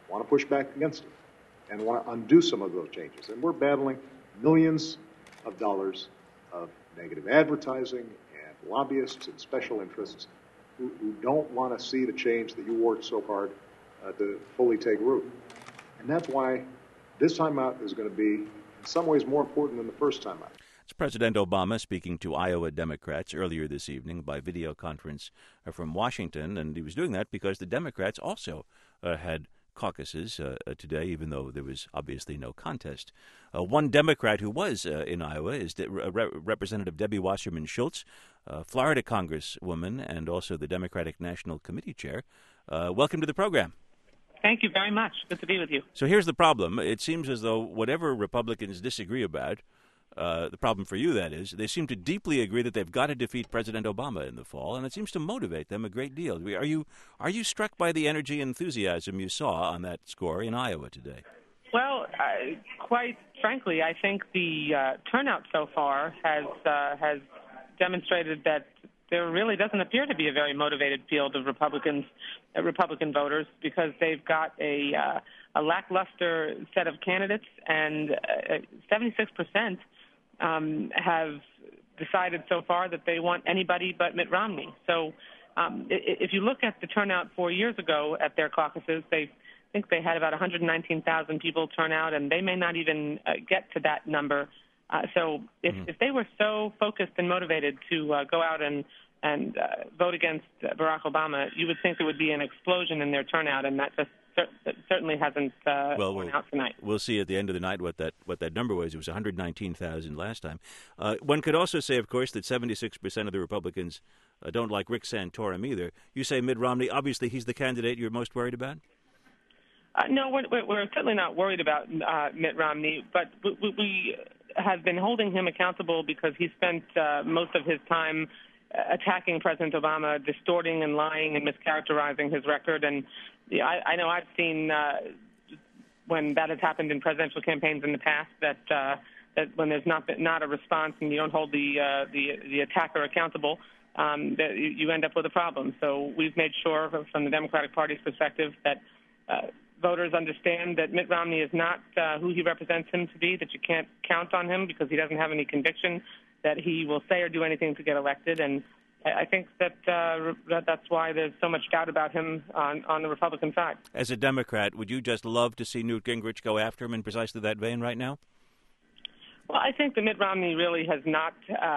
want to push back against it and want to undo some of those changes. And we're battling millions of dollars of negative advertising and lobbyists and special interests who don't want to see the change that you worked so hard to fully take root. And that's why this time out is going to be, in some ways, more important than the first time out. It's President Obama speaking to Iowa Democrats earlier this evening by video conference from Washington, and he was doing that because the Democrats also had caucuses today, even though there was obviously no contest. One Democrat who was in Iowa is Representative Debbie Wasserman Schultz, Florida Congresswoman and also the Democratic National Committee Chair. Welcome to the program. Thank you very much. Good to be with you. So here's the problem. It seems as though whatever Republicans disagree about, the problem for you, that is, they seem to deeply agree that they've got to defeat President Obama in the fall, and it seems to motivate them a great deal. Are you struck by the energy and enthusiasm you saw on that score in Iowa today? Well, quite frankly, I think the turnout so far has demonstrated that there really doesn't appear to be a very motivated field of Republican voters, because they've got a lackluster set of candidates, and 76% have decided so far that they want anybody but Mitt Romney. So if you look at the turnout 4 years ago at their caucuses, I think they had about 119,000 people turn out, and they may not even get to that number. So if they were so focused and motivated to go out and vote against Barack Obama, you would think there would be an explosion in their turnout, and that just certainly hasn't borne out tonight. We'll see at the end of the night what that number was. It was 119,000 last time. One could also say, of course, that 76% of the Republicans don't like Rick Santorum either. You say Mitt Romney. Obviously, he's the candidate you're most worried about? No, we're certainly not worried about Mitt Romney, but we have been holding him accountable because he spent most of his time attacking President Obama, distorting and lying and mischaracterizing his record. And I know I've seen when that has happened in presidential campaigns in the past that when there's not a response and you don't hold the attacker accountable, that you end up with a problem. So we've made sure from the Democratic Party's perspective that voters understand that Mitt Romney is not who he represents him to be, that you can't count on him because he doesn't have any conviction that he will say or do anything to get elected. And I think that that's why there's so much doubt about him on the Republican side. As a Democrat, would you just love to see Newt Gingrich go after him in precisely that vein right now? Well, I think that Mitt Romney really has not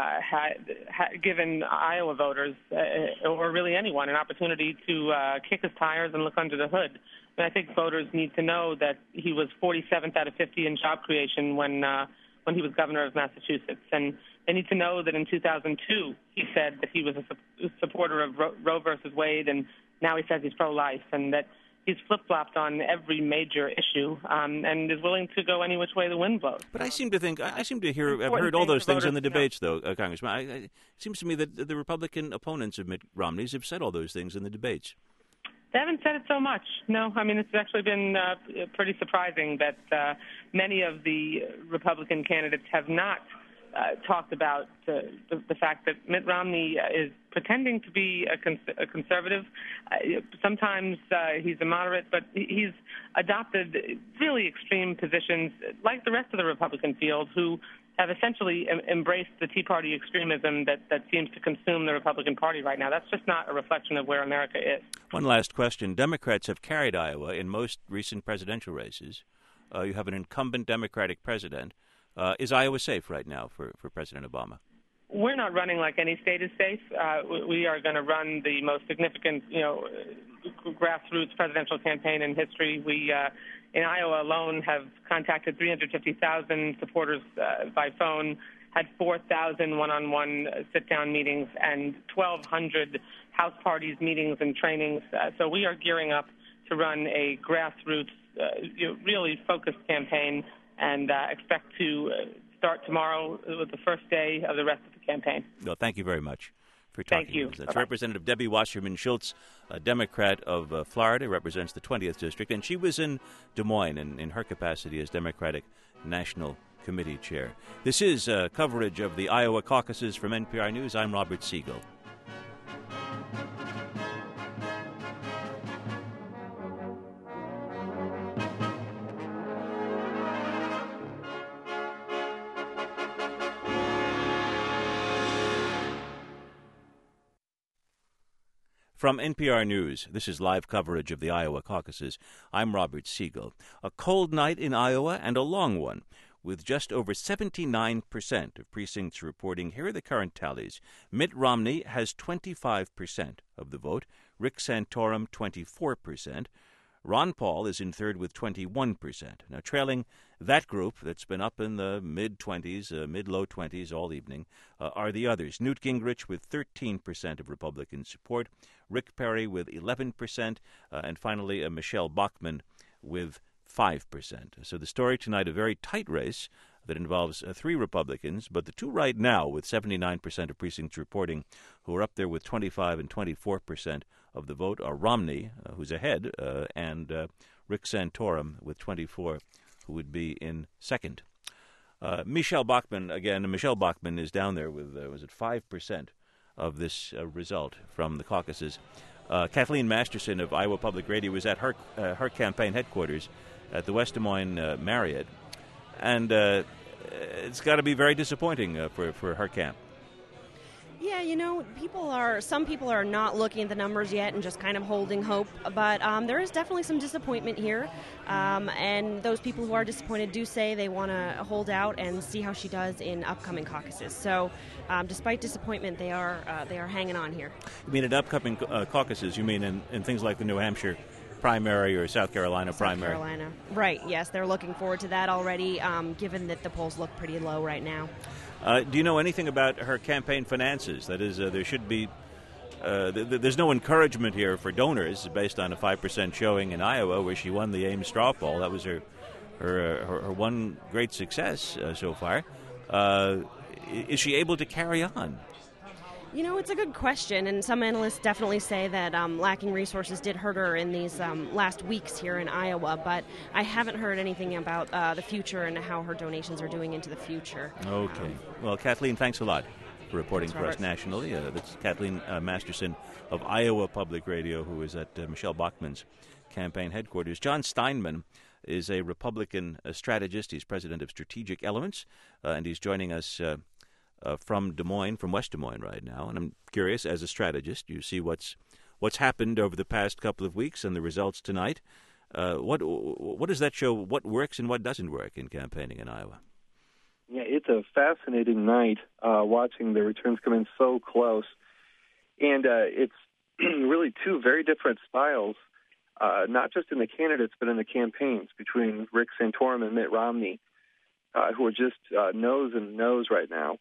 given Iowa voters, or really anyone, an opportunity to kick his tires and look under the hood. And I think voters need to know that he was 47th out of 50 in job creation when he was governor of Massachusetts. And they need to know that in 2002, he said that he was a supporter of Roe versus Wade, and now he says he's pro-life, and that he's flip-flopped on every major issue and is willing to go any which way the wind blows. But I seem to hear, I've heard all those things in the debates, though, Congressman. It seems to me that the Republican opponents of Mitt Romney's have said all those things in the debates. They haven't said it so much. No, I mean, it's actually been pretty surprising that many of the Republican candidates have not talked about the fact that Mitt Romney is pretending to be a conservative. Sometimes he's a moderate, but he's adopted really extreme positions like the rest of the Republican field, who have essentially embraced the Tea Party extremism that seems to consume the Republican Party right now. That's just not a reflection of where America is. One last question. Democrats have carried Iowa in most recent presidential races. You have an incumbent Democratic president. Is Iowa safe right now for President Obama? We're not running like any state is safe. We are going to run the most significant, grassroots presidential campaign in history. We, in Iowa alone, have contacted 350,000 supporters by phone, had 4,000 one-on-one sit-down meetings, and 1,200 house parties, meetings, and trainings. So we are gearing up to run a grassroots, really focused campaign, and expect to start tomorrow with the first day of the rest of the campaign. Well, thank you very much for talking. Thank you. That's Representative Debbie Wasserman Schultz, a Democrat of Florida, represents the 20th District, and she was in Des Moines in her capacity as Democratic National Committee Chair. This is coverage of the Iowa caucuses from NPR News. I'm Robert Siegel. From NPR News, this is live coverage of the Iowa caucuses. I'm Robert Siegel. A cold night in Iowa and a long one, with just over 79% of precincts reporting. Here are the current tallies. Mitt Romney has 25% of the vote, Rick Santorum 24%. Ron Paul is in third with 21%. Now, trailing that group that's been up in the mid-20s, mid-low 20s all evening, are the others. Newt Gingrich with 13% of Republican support, Rick Perry with 11%, and finally Michelle Bachmann with 5%. So the story tonight, a very tight race that involves three Republicans, but the two right now with 79% of precincts reporting who are up there with 25 and 24% of the vote are Romney, who's ahead, and Rick Santorum with 24, who would be in second. Michelle Bachmann is down there with, 5% of this result from the caucuses. Kathleen Masterson of Iowa Public Radio was at her campaign headquarters at the West Des Moines Marriott, and it's got to be very disappointing for her camp. Yeah, some people are not looking at the numbers yet and just kind of holding hope, but there is definitely some disappointment here, and those people who are disappointed do say they want to hold out and see how she does in upcoming caucuses. So, despite disappointment, they are hanging on here. You mean in upcoming caucuses? You mean in things like the New Hampshire primary or South Carolina primary? South Carolina, right? Yes, they're looking forward to that already, given that the polls look pretty low right now. Do you know anything about her campaign finances? That is, there should be. There's no encouragement here for donors based on a 5% showing in Iowa, where she won the Ames straw poll. That was her one great success so far. Is she able to carry on? It's a good question, and some analysts definitely say that lacking resources did hurt her in these last weeks here in Iowa, but I haven't heard anything about the future and how her donations are doing into the future. Okay. Well, Kathleen, thanks a lot for reporting Thanks, for us Robert. nationally. That's Kathleen Masterson of Iowa Public Radio, who is at Michelle Bachmann's campaign headquarters. John Steinman is a Republican strategist. He's president of Strategic Elements, and he's joining us from West Des Moines right now. And I'm curious, as a strategist, you see what's happened over the past couple of weeks and the results tonight. What does that show? What works and what doesn't work in campaigning in Iowa? Yeah, it's a fascinating night watching the returns come in so close. And it's really two very different styles, not just in the candidates, but in the campaigns between Rick Santorum and Mitt Romney, who are just nose and nose right now.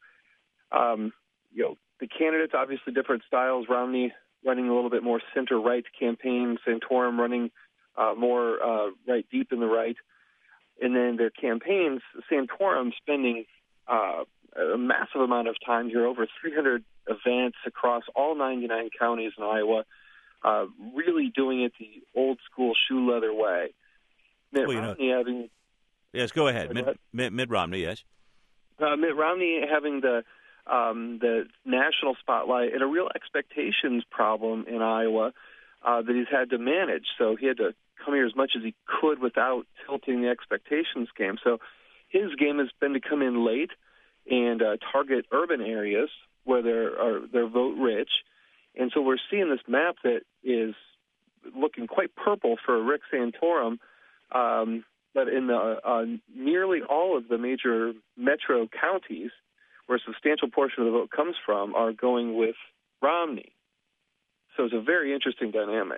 The candidates, obviously different styles. Romney running a little bit more center-right campaign, Santorum running more right deep in the right. And then their campaigns, Santorum spending a massive amount of time here, over 300 events across all 99 counties in Iowa, really doing it the old-school shoe leather way. Mitt Romney having... Yes, go ahead. Mitt Romney, yes. Mitt Romney having the national spotlight and a real expectations problem in Iowa that he's had to manage. So he had to come here as much as he could without tilting the expectations game. So his game has been to come in late and target urban areas where they're vote rich. And so we're seeing this map that is looking quite purple for Rick Santorum, but in the nearly all of the major metro counties, where a substantial portion of the vote comes from, are going with Romney. So it's a very interesting dynamic.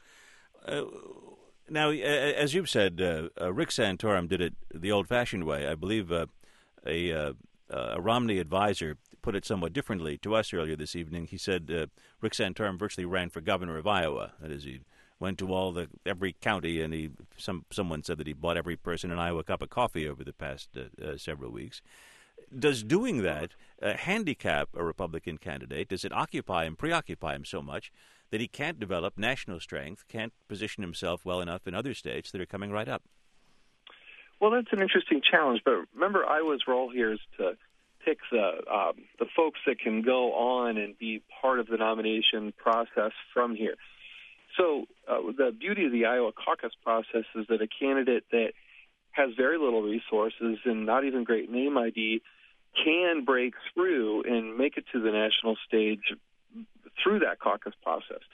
Now, as you've said, Rick Santorum did it the old-fashioned way. I believe a Romney advisor put it somewhat differently to us earlier this evening. He said Rick Santorum virtually ran for governor of Iowa. That is, he went to every county, and someone said that he bought every person in Iowa a cup of coffee over the past several weeks. Does doing that handicap a Republican candidate? Does it occupy him, preoccupy him so much that he can't develop national strength, can't position himself well enough in other states that are coming right up? Well, that's an interesting challenge. But remember, Iowa's role here is to pick the folks that can go on and be part of the nomination process from here. So the beauty of the Iowa caucus process is that a candidate that has very little resources and not even great name ID can break through and make it to the national stage through that caucus process.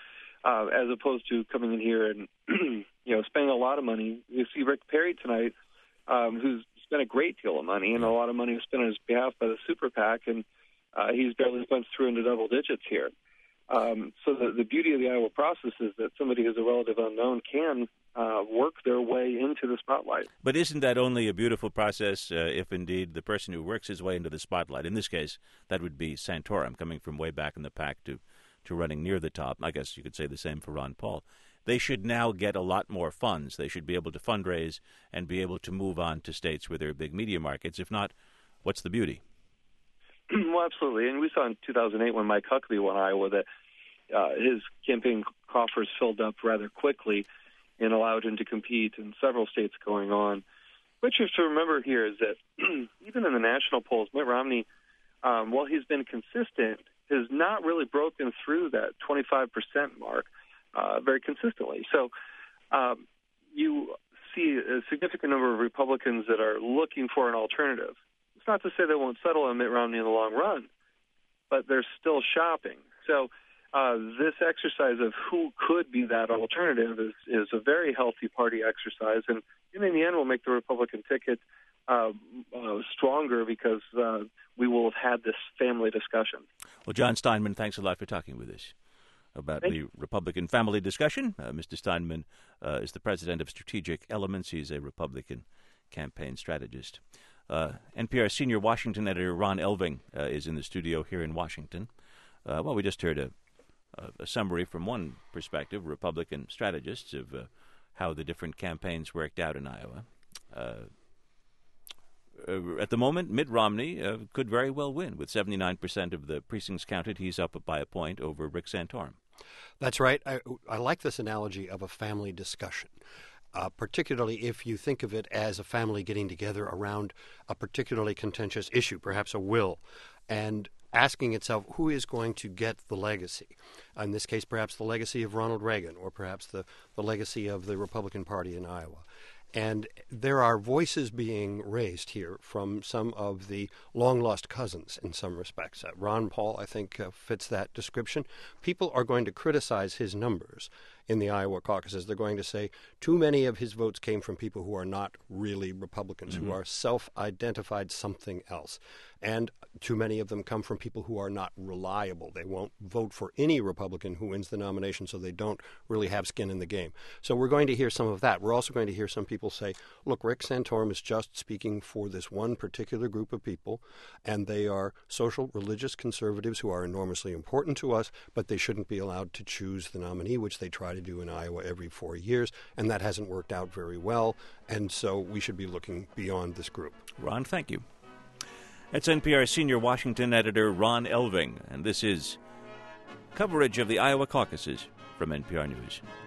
as opposed to coming in here and spending a lot of money. You see Rick Perry tonight, who's spent a great deal of money, and a lot of money was spent on his behalf by the super PAC, and he's barely punched through into double digits here. So the beauty of the Iowa process is that somebody who's a relative unknown can work their way into the spotlight. But isn't that only a beautiful process if indeed the person who works his way into the spotlight, in this case, that would be Santorum, coming from way back in the pack to running near the top. I guess you could say the same for Ron Paul. They should now get a lot more funds. They should be able to fundraise and be able to move on to states where there are big media markets. If not, what's the beauty? Well, absolutely. And we saw in 2008 when Mike Huckabee won Iowa that his campaign coffers filled up rather quickly and allowed him to compete in several states going on. What you have to remember here is that even in the national polls, Mitt Romney, while he's been consistent, has not really broken through that 25% mark very consistently. So you see a significant number of Republicans that are looking for an alternative. It's not to say they won't settle on Mitt Romney in the long run, but they're still shopping. So this exercise of who could be that alternative is a very healthy party exercise, and in the end will make the Republican ticket stronger because we will have had this family discussion. Well, John Steinman, thanks a lot for talking with us about the Republican family discussion. Mr. Steinman is the president of Strategic Elements. He's a Republican campaign strategist. NPR senior Washington editor Ron Elving is in the studio here in Washington. Well, we just heard a summary from one perspective, Republican strategists, of how the different campaigns worked out in Iowa. At the moment, Mitt Romney could very well win. With 79% of the precincts counted, he's up by a point over Rick Santorum. That's right. I like this analogy of a family discussion, particularly if you think of it as a family getting together around a particularly contentious issue, perhaps a will, and asking itself who is going to get the legacy. In this case, perhaps the legacy of Ronald Reagan, or perhaps the legacy of the Republican Party in Iowa. And there are voices being raised here from some of the long-lost cousins in some respects. Ron Paul, I think, fits that description. People are going to criticize his numbers in the Iowa caucuses. They're going to say too many of his votes came from people who are not really Republicans, who are self-identified something else. And too many of them come from people who are not reliable. They won't vote for any Republican who wins the nomination, so they don't really have skin in the game. So we're going to hear some of that. We're also going to hear some people say, look, Rick Santorum is just speaking for this one particular group of people, and they are social, religious conservatives who are enormously important to us, but they shouldn't be allowed to choose the nominee, which they try to do in Iowa every 4 years, and that hasn't worked out very well, and so we should be looking beyond this group. Ron, thank you. That's NPR senior Washington editor Ron Elving, and this is coverage of the Iowa caucuses from NPR News.